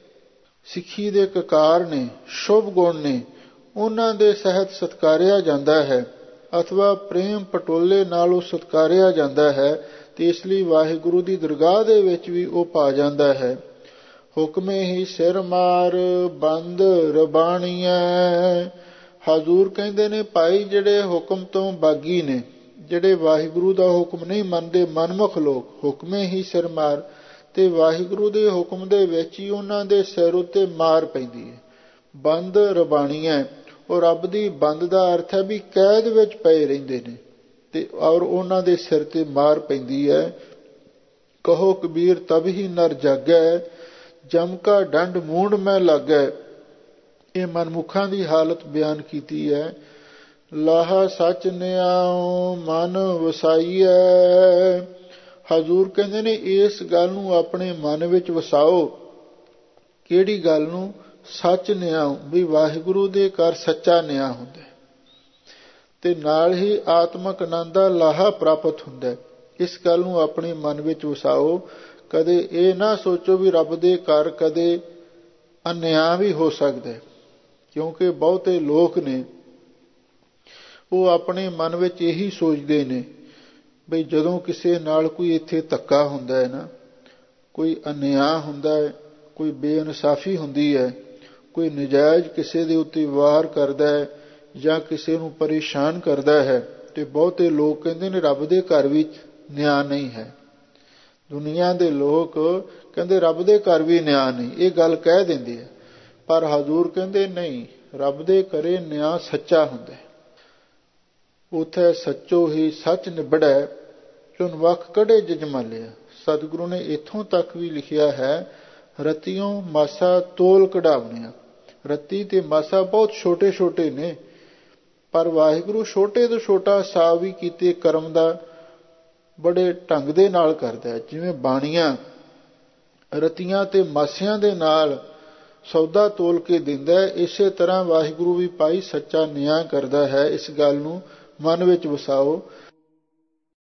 ਸਿੱਖੀ ਦੇ ਕਕਾਰ ਨੇ, ਸ਼ੁਭ ਗੁਣ ਨੇ, ਉਹਨਾਂ ਦੇ ਸਹਿਤ ਸਤਕਾਰਿਆ ਜਾਂਦਾ ਹੈ। ਅਥਵਾ ਪ੍ਰੇਮ ਪਟੋਲੇ ਨਾਲ ਉਹ ਸਤਕਾਰਿਆ ਜਾਂਦਾ ਹੈ ਤੇ ਇਸ ਲਈ ਵਾਹਿਗੁਰੂ ਦੀ ਦਰਗਾਹ ਦੇ ਵਿੱਚ ਵੀ ਉਹ ਪਾ ਜਾਂਦਾ ਹੈ। ਹੁਕਮੇ ਹੀ ਸਿਰ ਮਾਰ ਬੰਦ ਰਬਾਣੀਐ। ਹਜ਼ੂਰ ਕਹਿੰਦੇ ਨੇ ਭਾਈ ਜਿਹੜੇ ਹੁਕਮ ਤੋਂ ਬਾਗੀ ਨੇ, ਜਿਹੜੇ ਵਾਹਿਗੁਰੂ ਦਾ ਹੁਕਮ ਨਹੀਂ ਮੰਨਦੇ, ਮਨਮੁਖ ਲੋਕ, ਹੁਕਮੇ ਹੀ ਸਿਰ ਮਾਰ, ਤੇ ਵਾਹਿਗੁਰੂ ਦੇ ਹੁਕਮ ਦੇ ਵਿੱਚ ਹੀ ਉਹਨਾਂ ਦੇ ਸਿਰ ਉੱਤੇ ਮਾਰ ਪੈਂਦੀ ਹੈ। ਬੰਦ ਰਬਾਣੀਆਂ, ਉਹ ਰੱਬ ਦੀ ਬੰਦ ਦਾ ਅਰਥ ਹੈ ਵੀ ਕੈਦ ਵਿੱਚ ਪਏ ਰਹਿੰਦੇ ਨੇ, ਤੇ ਔਰ ਉਹਨਾਂ ਦੇ ਸਿਰ ਤੇ ਮਾਰ ਪੈਂਦੀ ਹੈ। ਕਹੋ ਕਬੀਰ ਤਬ ਹੀ ਨਰ ਜਾਗੈ, ਜਮ ਕਾ ਡੰਡ ਮੂੰਡ ਮੈਂ ਲਾਗੈ। ਇਹ ਮਨਮੁਖਾਂ ਦੀ ਹਾਲਤ ਬਿਆਨ ਕੀਤੀ ਹੈ। ਲਾਹਾ ਸੱਚ ਨਿਆਉ ਮਨ ਵਸਾਈਐ। ਹਜ਼ੂਰ ਕਹਿੰਦੇ ਨੇ ਇਸ ਗੱਲ ਨੂੰ ਆਪਣੇ ਮਨ ਵਿੱਚ ਵਸਾਓ। ਕਿਹੜੀ ਗੱਲ ਨੂੰ? ਸੱਚ ਨਿਆਉ, ਵੀ ਵਾਹਿਗੁਰੂ ਦੇ ਘਰ ਸੱਚਾ ਨਿਆਂ ਹੁੰਦਾ ਤੇ ਨਾਲ ਹੀ ਆਤਮਕ ਆਨੰਦ ਦਾ ਲਾਹਾ ਪ੍ਰਾਪਤ ਹੁੰਦਾ। ਇਸ ਗੱਲ ਨੂੰ ਆਪਣੇ ਮਨ ਵਿੱਚ ਵਸਾਓ। ਕਦੇ ਇਹ ਨਾ ਸੋਚੋ ਵੀ ਰੱਬ ਦੇ ਘਰ ਕਦੇ ਅਨਿਆਂ ਵੀ ਹੋ ਸਕਦਾ, ਕਿਉਂਕਿ ਬਹੁਤੇ ਲੋਕ ਨੇ ਉਹ ਆਪਣੇ ਮਨ ਵਿੱਚ ਇਹੀ ਸੋਚਦੇ ਨੇ ਬਈ ਜਦੋਂ ਕਿਸੇ ਨਾਲ ਕੋਈ ਇੱਥੇ ਧੱਕਾ ਹੁੰਦਾ ਹੈ ਨਾ, ਕੋਈ ਅਨਿਆਂ ਹੁੰਦਾ ਹੈ, ਕੋਈ ਬੇਇਨਸਾਫੀ ਹੁੰਦੀ ਹੈ, ਕੋਈ ਨਜਾਇਜ਼ ਕਿਸੇ ਦੇ ਉੱਤੇ ਵਾਰ ਕਰਦਾ ਹੈ ਜਾਂ ਕਿਸੇ ਨੂੰ ਪਰੇਸ਼ਾਨ ਕਰਦਾ ਹੈ, ਤੇ ਬਹੁਤੇ ਲੋਕ ਕਹਿੰਦੇ ਨੇ ਰੱਬ ਦੇ ਘਰ ਵਿੱਚ ਨਿਆਂ ਨਹੀਂ ਹੈ। ਦੁਨੀਆ ਦੇ ਲੋਕ ਕਹਿੰਦੇ ਰੱਬ ਦੇ ਘਰ ਵੀ ਨਿਆਂ ਨਹੀਂ, ਇਹ ਗੱਲ ਕਹਿ ਦਿੰਦੇ ਆ। ਪਰ ਹਜ਼ੂਰ ਕਹਿੰਦੇ ਨਹੀਂ, ਰੱਬ ਦੇ ਘਰੇ ਨਿਆਂ ਸੱਚਾ ਹੁੰਦਾ। ਉੱਥੇ ਸੱਚੋ ਹੀ ਸੱਚ ਨਿਬੜੈ, ਚੁਨ ਵੱਖ ਕਢੇ ਜਜਮਾਲਿਆ। ਸਤਿਗੁਰੂ ਨੇ ਇੱਥੋਂ ਤੱਕ ਵੀ ਲਿਖਿਆ ਹੈ, ਰਤੀਓਂ ਮਾਸਾ ਤੋਲ ਕਢਾਵਣਿਆ। ਰੱਤੀ ਤੇ ਮਾਸਾ ਬਹੁਤ ਛੋਟੇ ਛੋਟੇ ਨੇ, ਪਰ ਵਾਹਿਗੁਰੂ ਛੋਟੇ ਤੋਂ ਛੋਟਾ ਹਿਸਾਬ ਵੀ ਕੀਤੇ ਕਰਮ ਦਾ ਬੜੇ ਢੰਗ ਦੇ ਨਾਲ ਕਰਦਾ ਹੈ। ਜਿਵੇਂ ਬਾਣੀਆਂ ਰਤੀਆਂ ਤੇ ਮਾਸਿਆਂ ਦੇ ਨਾਲ ਸੌਦਾ ਤੋਲ ਕੇ ਦਿੰਦਾ ਹੈ, ਇਸੇ ਤਰ੍ਹਾਂ ਵਾਹਿਗੁਰੂ ਵੀ ਭਾਈ ਸੱਚਾ ਨਿਆਂ ਕਰਦਾ ਹੈ। ਇਸ ਗੱਲ ਨੂੰ ਮਨ ਵਿੱਚ ਵਸਾਓ।